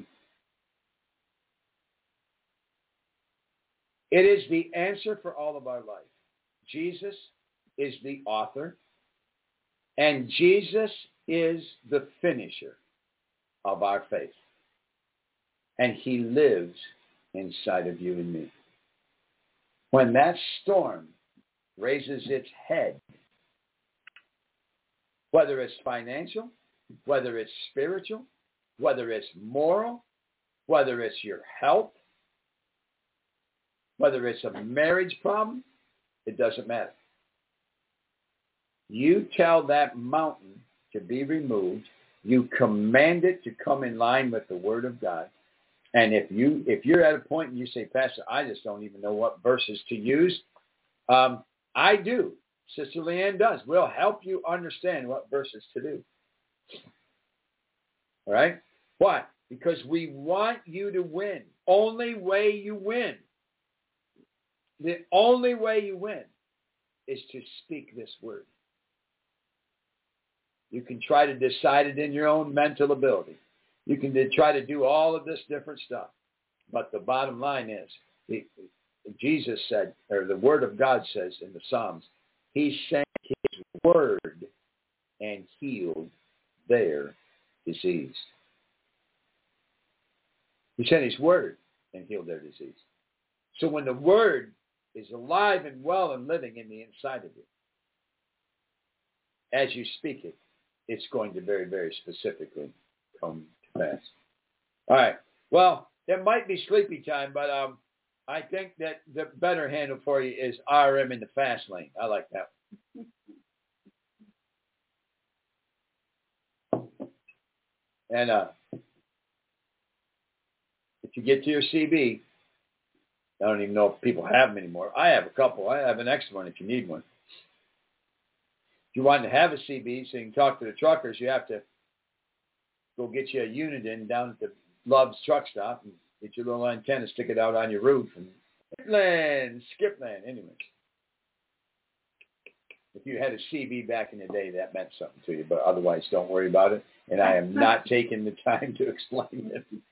[SPEAKER 2] it is the answer for all of our life. Jesus is the author, and Jesus is the finisher of our faith. And he lives inside of you and me. When that storm raises its head, whether it's financial, whether it's spiritual, whether it's moral, whether it's your health, whether it's a marriage problem, it doesn't matter. You tell that mountain to be removed. You command it to come in line with the Word of God. And if you if you're at a point and you say, Pastor, I just don't even know what verses to use, um, I do. Sister Leanne does. We'll help you understand what verses to do. All right? Why? Because we want you to win. Only way you win. The only way you win is to speak this word. You can try to decide it in your own mental ability. You can try to do all of this different stuff. But the bottom line is, the, Jesus said, or the Word of God says in the Psalms, he sent his word and healed their disease. He sent his word and healed their disease. So when the word is alive and well and living in the inside of you, as you speak it, it's going to very, very specifically come to pass. All right. Well, it might be sleepy time, but um, I think that the better handle for you is R M in the fast lane. I like that. And uh, if you get to your C B, I don't even know if people have them anymore. I have a couple. I have an extra one if you need one. If you want to have a C B so you can talk to the truckers, you have to go get you a Uniden down at the Love's truck stop and get your little antenna, stick it out on your roof, and Skipland, Skipland. Anyway, if you had a C B back in the day, that meant something to you, but otherwise, don't worry about it. And I am not taking the time to explain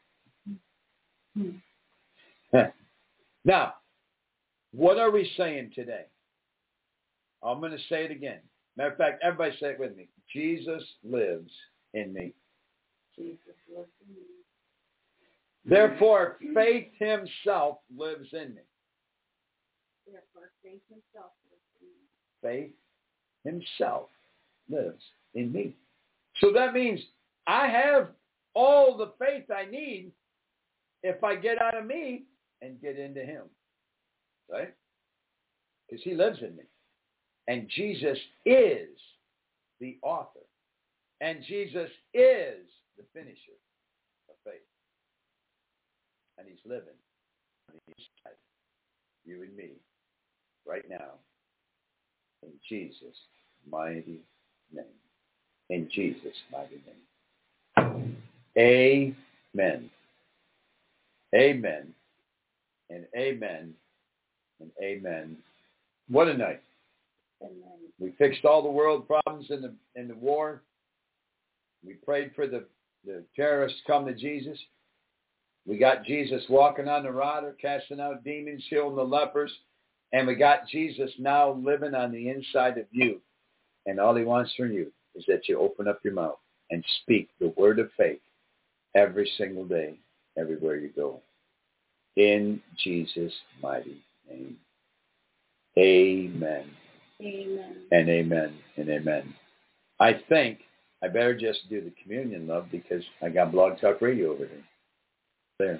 [SPEAKER 2] it. Now, what are we saying today? I'm going to say it again. Matter of fact, everybody say it with me. Jesus lives in me.
[SPEAKER 3] Jesus lives in me.
[SPEAKER 2] Therefore, faith himself lives in me.
[SPEAKER 3] Therefore, faith himself lives in me.
[SPEAKER 2] Faith himself lives in me. So that means I have all the faith I need if I get out of me and get into him. Right? Because he lives in me. And Jesus is the author. And Jesus is the finisher of faith. And he's living on the inside, you and me, right now, in Jesus' mighty name. In Jesus' mighty name. Amen. Amen. And amen. And amen. What a night.
[SPEAKER 3] Amen.
[SPEAKER 2] We fixed all the world problems in the in the war. We prayed for the, the terrorists to come to Jesus. We got Jesus walking on the water, casting out demons, healing the lepers. And we got Jesus now living on the inside of you. And all he wants from you is that you open up your mouth and speak the word of faith every single day, everywhere you go. In Jesus' mighty name. Amen.
[SPEAKER 3] Amen.
[SPEAKER 2] And amen and amen. I think I better just do the communion, love, because I got Blog Talk Radio over here. There.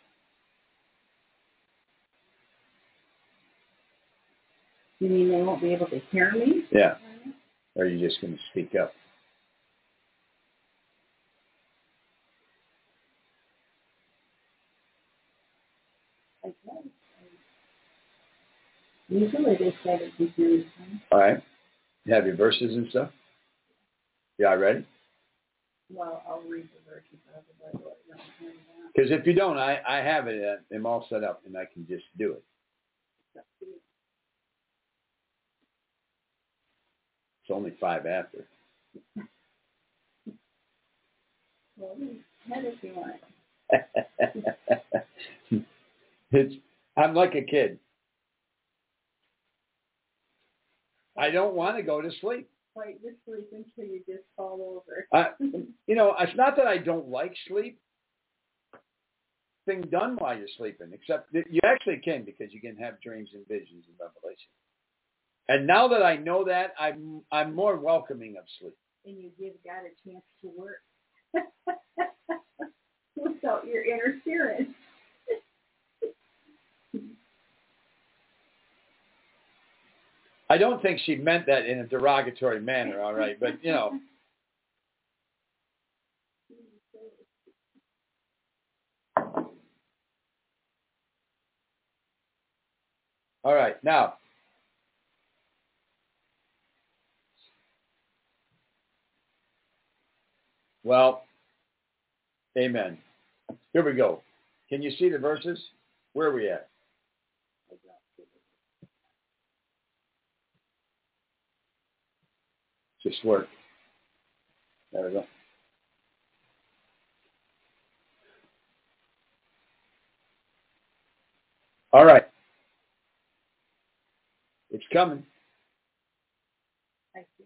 [SPEAKER 3] You mean they won't be able to hear me?
[SPEAKER 2] Yeah. Or are you just going to speak up?
[SPEAKER 3] Okay. Usually they say that you do.
[SPEAKER 2] All right. You have your verses and stuff? Yeah, ready?
[SPEAKER 3] Well, I'll read the verses out of the Bible.
[SPEAKER 2] Because if you don't, I, I have it. Uh, I'm all set up, and I can just do it. It's only five after.
[SPEAKER 3] Well, head if you want.
[SPEAKER 2] It's, I'm like a kid. I don't want to go to sleep.
[SPEAKER 3] Fight your sleep until you just fall over.
[SPEAKER 2] I, you know, it's not that I don't like sleep. Thing done while you're sleeping, except that you actually can, because you can have dreams and visions and revelation. And now that I know that, I'm I'm more welcoming of sleep.
[SPEAKER 3] And you give God a chance to work without your interference.
[SPEAKER 2] I don't think she meant that in a derogatory manner, all right, but, you know. All right, now. Well, amen. Here we go. Can you see the verses? Where are we at? Just work. There we go. All right. It's coming.
[SPEAKER 3] I see.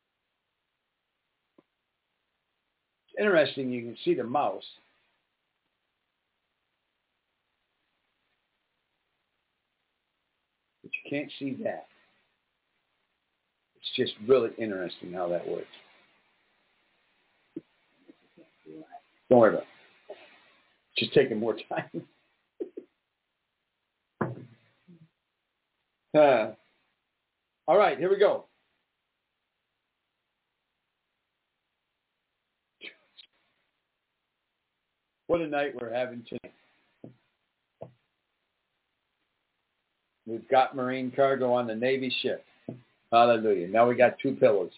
[SPEAKER 2] It's interesting. You can see the mouse. But you can't see that. It's just really interesting how that works. Don't worry about it. It's just taking more time. Uh, all right, here we go. What a night we're having tonight. We've got marine cargo on the Navy ship. Hallelujah. Now we got two pillows.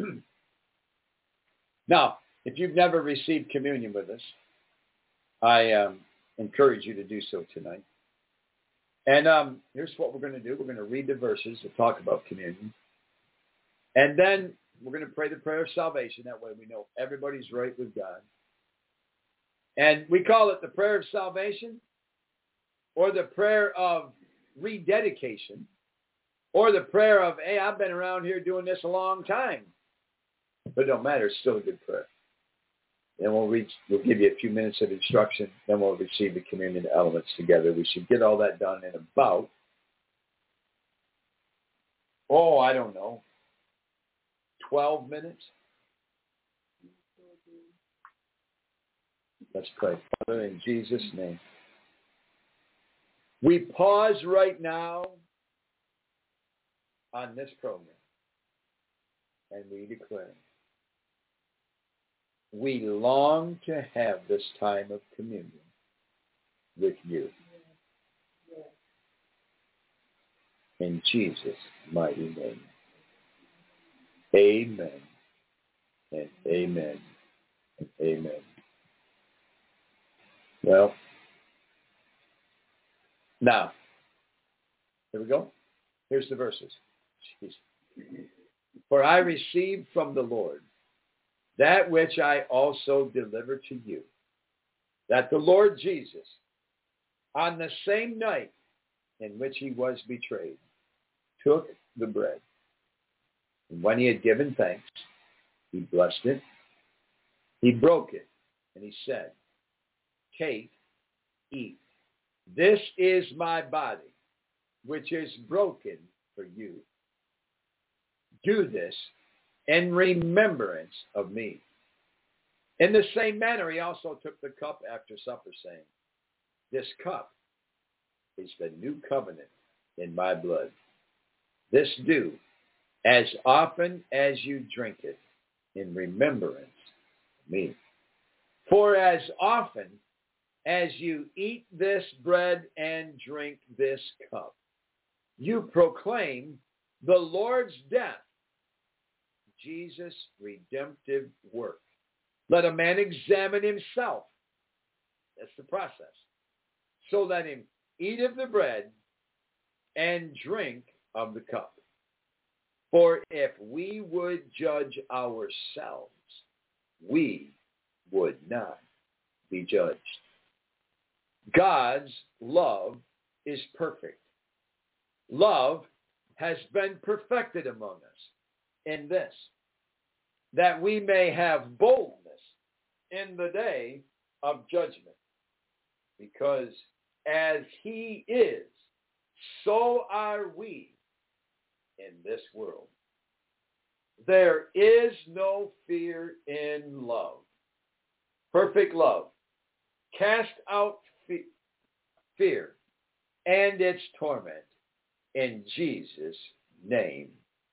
[SPEAKER 2] Now, if you've never received communion with us, I um, encourage you to do so tonight. And um, here's what we're going to do. We're going to read the verses to talk about communion. And then we're going to pray the prayer of salvation. That way we know everybody's right with God. And we call it the prayer of salvation, or the prayer of rededication, or the prayer of, hey, I've been around here doing this a long time. But it don't matter. It's still a good prayer. Then we'll reach, we'll give you a few minutes of instruction. Then we'll receive the communion elements together. We should get all that done in about, oh, I don't know, twelve minutes. Let's pray. Father, in Jesus' name, we pause right now on this program, and we declare, we long to have this time of communion with you. In Jesus' mighty name. Amen and amen and amen. Well, now, here we go. Here's the verses. Jeez. For I received from the Lord that which I also delivered to you, that the Lord Jesus, on the same night in which he was betrayed, took the bread. And when he had given thanks, he blessed it. He broke it, and he said, take, eat. This is my body, which is broken for you. Do this in remembrance of me. In the same manner, he also took the cup after supper, saying, this cup is the new covenant in my blood. This do as often as you drink it in remembrance of me. For as often as you eat this bread and drink this cup, you proclaim the Lord's death, Jesus' redemptive work. Let a man examine himself. That's the process. So let him eat of the bread and drink of the cup. For if we would judge ourselves, we would not be judged. God's love is perfect. Love has been perfected among us in this, that we may have boldness in the day of judgment. Because as he is, so are we in this world. There is no fear in love. Perfect love cast out fe- fear and its torment. In Jesus' name,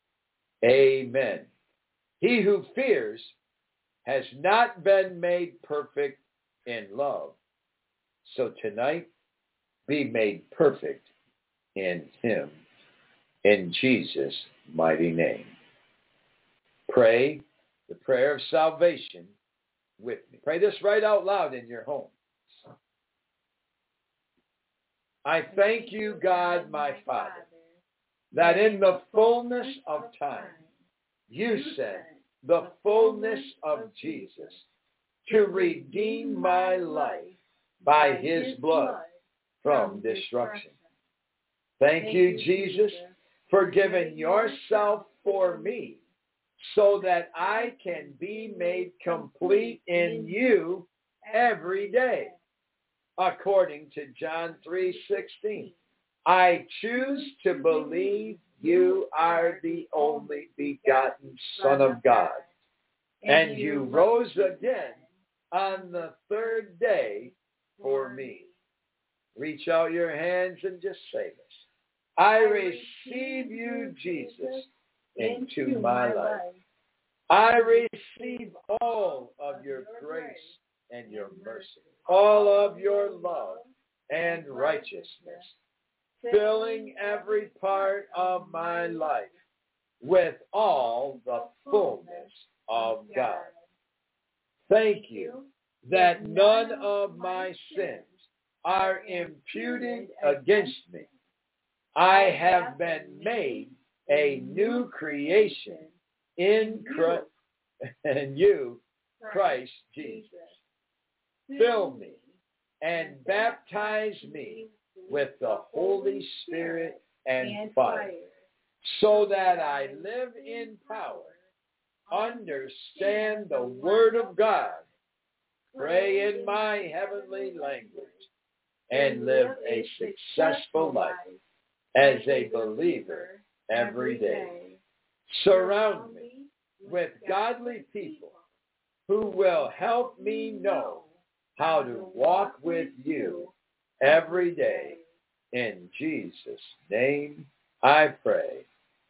[SPEAKER 2] amen. He who fears has not been made perfect in love. So tonight, be made perfect in him. In Jesus' mighty name. Pray the prayer of salvation with me. Pray this right out loud in your home. I thank you, God, my Father, that in the fullness of time, you sent the fullness of Jesus to redeem my life by his blood from destruction. Thank you, Jesus, for giving yourself for me so that I can be made complete in you every day. According to John three sixteen, I choose to believe you are the only begotten Son of God, and you rose again on the third day for me. Reach out your hands and just say this. I receive you, Jesus, into my life. I receive all of your grace and your mercy, all of your love and righteousness, filling every part of my life with all the fullness of God. Thank you that none of my sins are imputed against me. I have been made a new creation in Christ, and you, Christ Jesus. Fill me and baptize me with the Holy Spirit and fire, so that I live in power, understand the Word of God, pray in my heavenly language, and live a successful life as a believer every day. Surround me with godly people who will help me know how to walk with you every day. In Jesus' name I pray.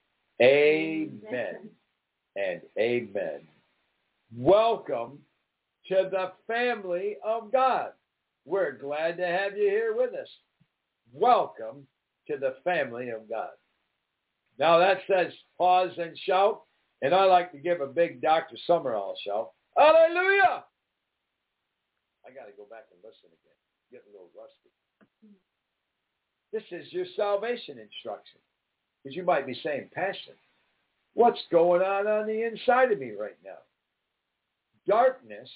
[SPEAKER 2] Amen and amen. Welcome to the family of God. We're glad to have you here with us. Welcome to the family of God. Now that says pause and shout, and I like to give a big Doctor Summerall shout. Hallelujah! I got to go back and listen again. Getting a little rusty. This is your salvation instruction. Because you might be saying, Pastor, what's going on on the inside of me right now? Darkness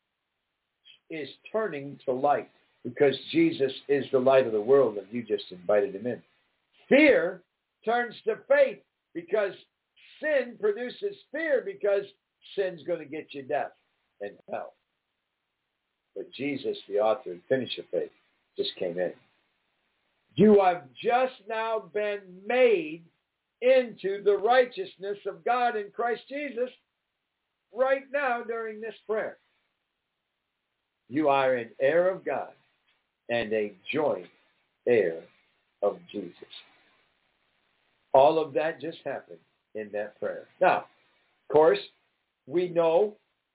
[SPEAKER 2] is turning to light because Jesus is the light of the world and you just invited him in. Fear turns to faith because sin produces fear because sin's going to get you death and hell. But Jesus, the author and finisher of faith, just came in. You have just now been made into the righteousness of God in Christ Jesus right now during this prayer. You are an heir of God and a joint heir of Jesus. All of that just happened in that prayer. Now, of course, we know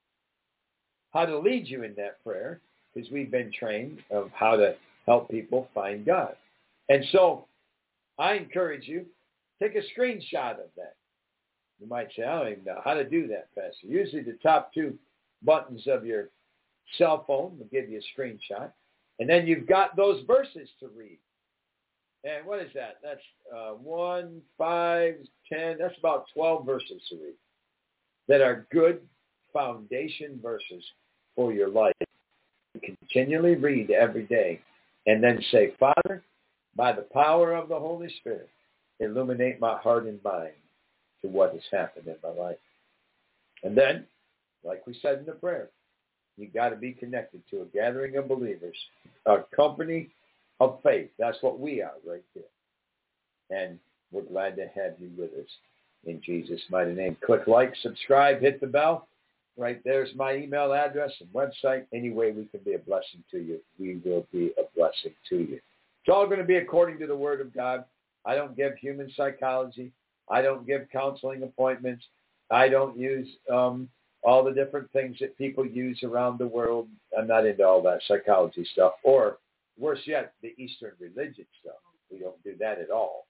[SPEAKER 2] how to lead you in that prayer because we've been trained of how to help people find God. And so I encourage you, take a screenshot of that. You might say, I don't even know how to do that, Pastor. Usually the top two buttons of your cell phone will give you a screenshot. And then you've got those verses to read. And what is that? That's uh, one, five, ten. That's about twelve verses to read that are good foundation verses for your life. You continually read every day and then say, Father, by the power of the Holy Spirit, illuminate my heart and mind to what has happened in my life. And then, like we said in the prayer, you got to be connected to a gathering of believers, a company of faith. That's what we are right here. And we're glad to have you with us in Jesus' mighty name. Click like, subscribe, hit the bell. Right there's my email address and website. Any way we can be a blessing to you, we will be a blessing to you. It's all going to be according to the Word of God. I don't give human psychology. I don't give counseling appointments. I don't use um, all the different things that people use around the world. I'm not into all that psychology stuff. Or, worse yet, the Eastern religion stuff. We don't do that at all.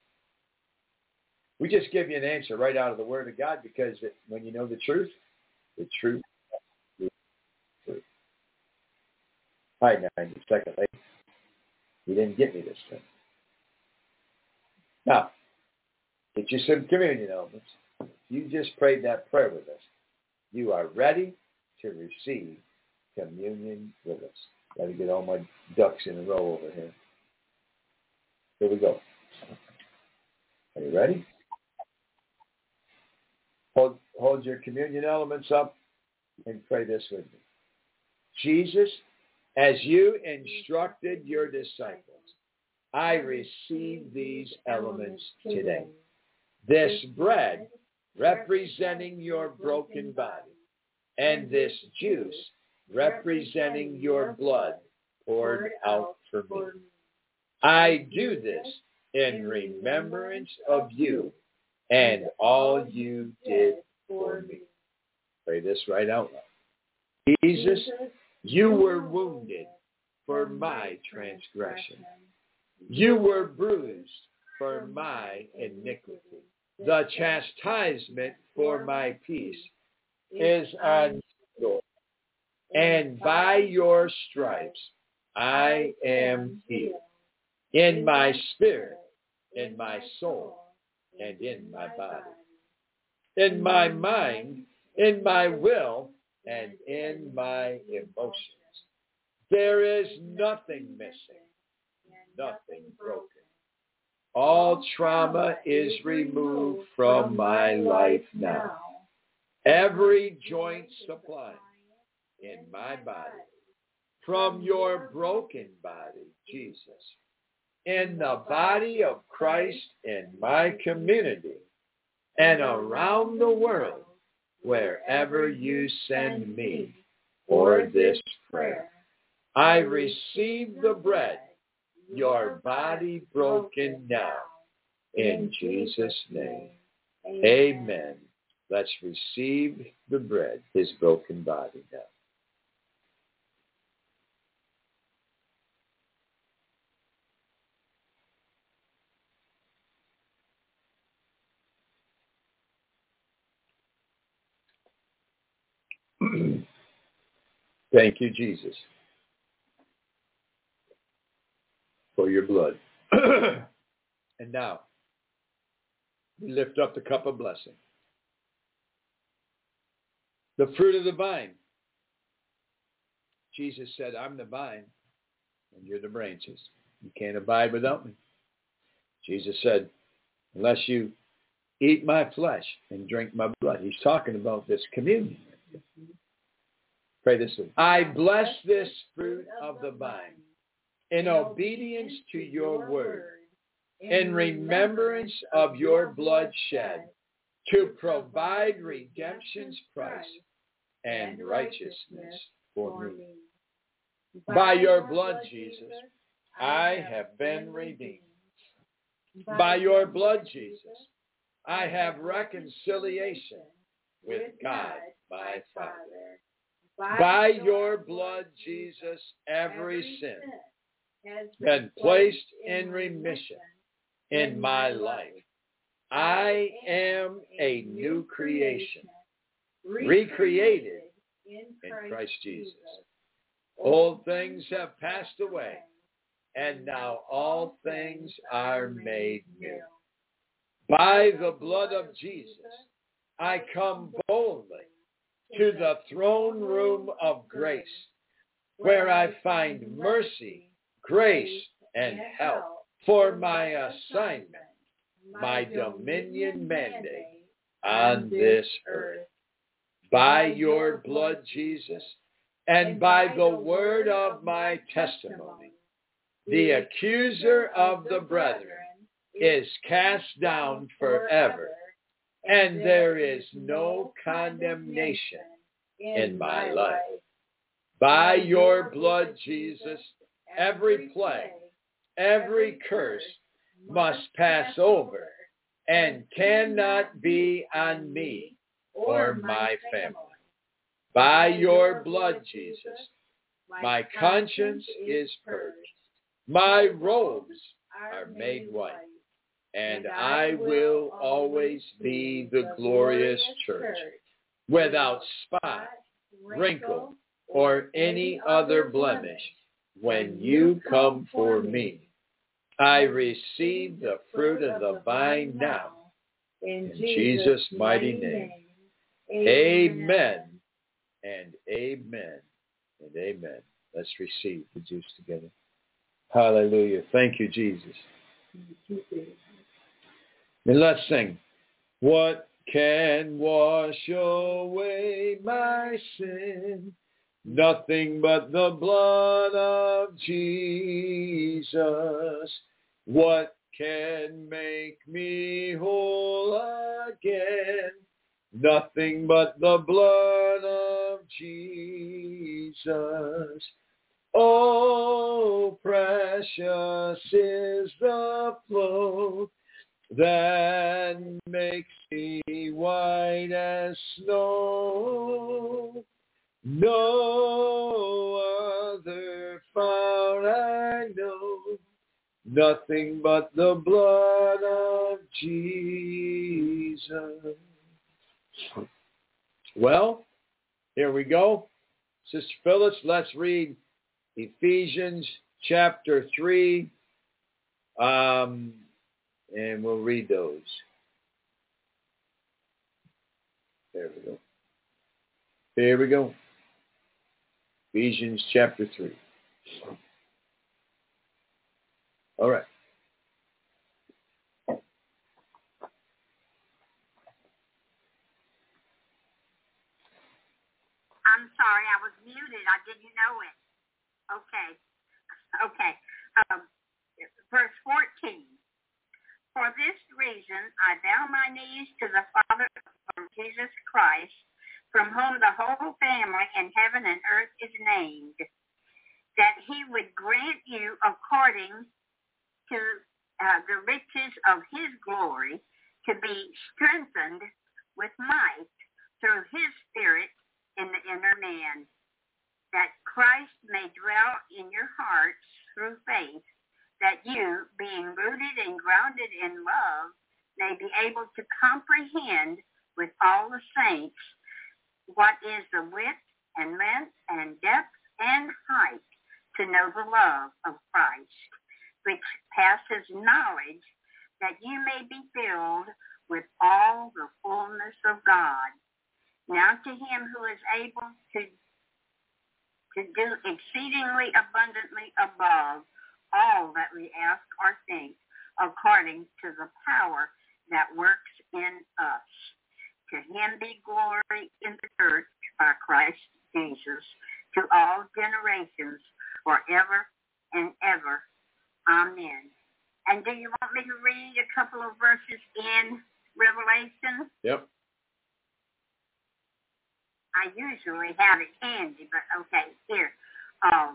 [SPEAKER 2] We just give you an answer right out of the Word of God because it, when you know the truth, the truth is the truth. Hi, ninety second late. You didn't get me this time. Now, get you some communion elements. You just prayed that prayer with us. You are ready to receive communion with us. Got to get all my ducks in a row over here. Here we go. Are you ready? Hold, hold your communion elements up and pray this with me. Jesus, as you instructed your disciples, I receive these elements today. This bread representing your broken body, and this juice representing your blood poured out for me. I do this in remembrance of you and all you did for me. Pray this right out loud. Jesus, you were wounded for my transgression. You were bruised for my iniquity. The chastisement for my peace is on you, and by your stripes I am healed. In my spirit, in my soul, and in my body. In my mind, in my will, and in my emotions. There is nothing missing, nothing broken. All trauma is removed from my life now. Every joint supplied in my body from your broken body, Jesus, in the body of Christ in my community and around the world, wherever you send me for this prayer. I receive the bread, your body broken now, in Jesus' name. Amen. Let's receive the bread, his broken body now. Thank you, Jesus, for your blood. And now, we lift up the cup of blessing. The fruit of the vine. Jesus said, I'm the vine, and you're the branches. You can't abide without me. Jesus said, unless you eat my flesh and drink my blood. He's talking about this communion. Pray this one. I bless this fruit of the vine in obedience to your word, in remembrance of your blood shed, to provide redemption's price and righteousness for me. By your blood, Jesus, I have been redeemed. By your blood, Jesus, I have reconciliation with God, my Father. By your blood, Jesus, every sin has been placed in remission in my life. I am a new creation, recreated in Christ Jesus. Old things have passed away, and now all things are made new. By the blood of Jesus, I come boldly to the throne room of grace, where I find mercy, grace, and help for my assignment, my dominion mandate on this earth. By your blood, Jesus, and by the word of my testimony, the accuser of the brethren is cast down forever, and there is no condemnation in my life. By your blood, Jesus, every plague, every curse must pass over and cannot be on me or my family. By your blood, Jesus, my conscience is purged. My robes are made white, and I will always be the glorious church, without spot, wrinkle, or any other blemish when you come for me. I receive the fruit of the vine now, in Jesus' mighty name. Amen and amen and amen. Let's receive the juice together. Hallelujah. Thank you, Jesus. And let's sing. What can wash away my sin? Nothing but the blood of Jesus. What can make me whole again? Nothing but the blood of Jesus. Oh, precious precious is the flow that makes me white as snow. No other fount I know, nothing but the blood of Jesus. Well, here we go. Sister Phyllis, let's read Ephesians chapter three, um, and we'll read those. There we go. Here we go. Ephesians chapter three. All right.
[SPEAKER 4] I'm sorry, I was muted. I didn't know it. Okay. Okay. Um, verse fourteen. For this reason, I bow my knees to the Father of Jesus Christ, from whom the whole family in heaven and earth is named, that he would grant you according to uh, the riches of his glory to be strengthened with might through his Spirit in the inner man, that Christ may dwell in your hearts through faith, that you, being rooted and grounded in love, may be able to comprehend with all the saints what is the width and length and depth and height, to know the love of Christ, which passes knowledge, that you may be filled with all the fullness of God. Now to him who is able to, to do exceedingly abundantly above all that we ask or think, according to the power that works in us. To him be glory in the church by Christ Jesus, to all generations, forever and ever. Amen. And do you want me to read a couple of verses in Revelation?
[SPEAKER 2] Yep.
[SPEAKER 4] I usually have it handy, but okay, here. Um,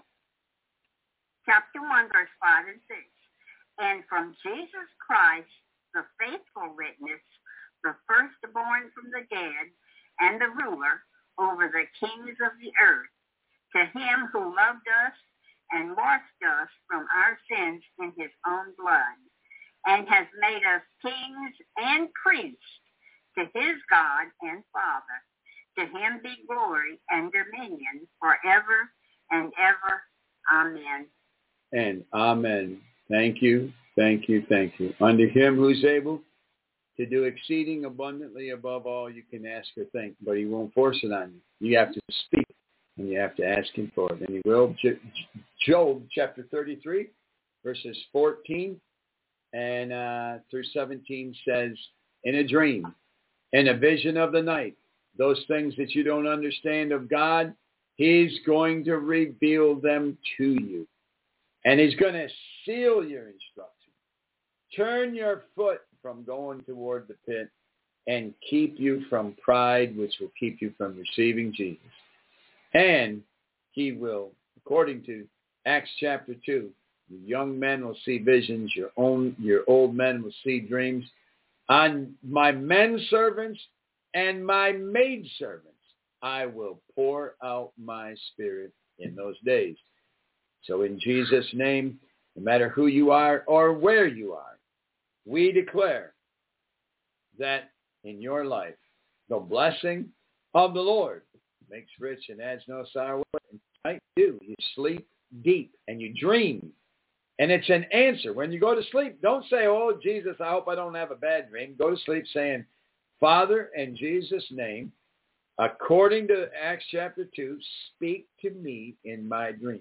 [SPEAKER 4] chapter one, verse five and six. And from Jesus Christ, the faithful witness, the firstborn from the dead, and the ruler over the kings of the earth, to him who loved us and washed us from our sins in his own blood, and has made us kings and priests to his God and Father. To him be glory and dominion forever and ever. Amen.
[SPEAKER 2] And amen. Thank you, thank you, thank you. Unto him who's able to do exceeding abundantly above all you can ask or think, but he won't force it on you. You have to speak, and you have to ask him for it. And he will. Job chapter thirty-three, verses fourteen and uh, through seventeen says, in a dream, in a vision of the night, those things that you don't understand of God, he's going to reveal them to you. And he's going to seal your instruction. Turn your foot from going toward the pit and keep you from pride, which will keep you from receiving Jesus. And he will, according to Acts chapter two, your young men will see visions, your own, your old men will see dreams. On my men servants and my maidservants, I will pour out my spirit in those days. So in Jesus' name, no matter who you are or where you are, we declare that in your life, the blessing of the Lord makes rich and adds no sorrow. And tonight, you, you sleep deep and you dream. And it's an answer. When you go to sleep, don't say, oh, Jesus, I hope I don't have a bad dream. Go to sleep saying, Father, in Jesus' name, according to Acts chapter two, speak to me in my dreams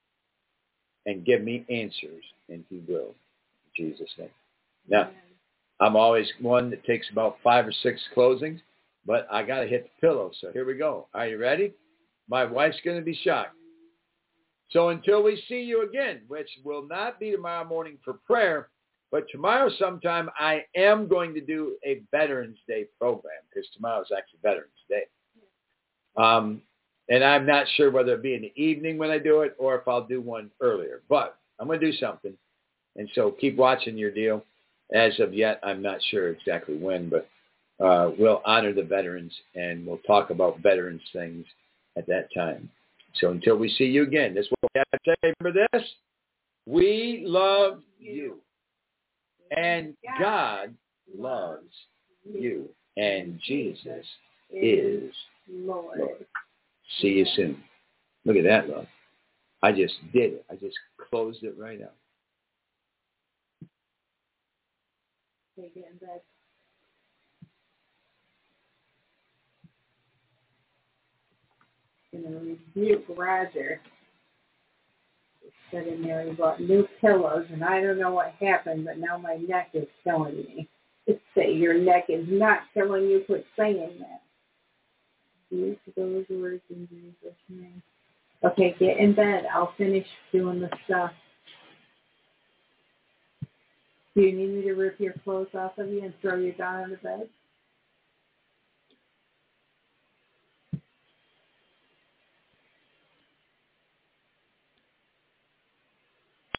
[SPEAKER 2] and give me answers, and he will, in Jesus' name. Now, I'm always one that takes about five or six closings, but I got to hit the pillow, so here we go. Are you ready? My wife's going to be shocked. So until we see you again, which will not be tomorrow morning for prayer, but tomorrow sometime I am going to do a Veterans Day program, because tomorrow is actually Veterans Day. Um, and I'm not sure whether it'll be in the evening when I do it or if I'll do one earlier. But I'm going to do something. And so keep watching your deal. As of yet, I'm not sure exactly when, but uh, we'll honor the veterans, and we'll talk about veterans things at that time. So until we see you again, this is what we have to say. Remember this? We love you. And God loves you. And Jesus is Lord. See you soon. Look at that, love. I just did it. I just closed it right out.
[SPEAKER 3] Okay, get in bed. I'm going to rebuke Roger. Sitting there, he bought new pillows, and I don't know what happened, but now my neck is killing me. Just say your neck is not killing you. Quit saying that. Use those words in Jesus' name. Okay, get in bed. I'll finish doing the stuff. Do you need me to rip your clothes off of you and throw you down on the bed?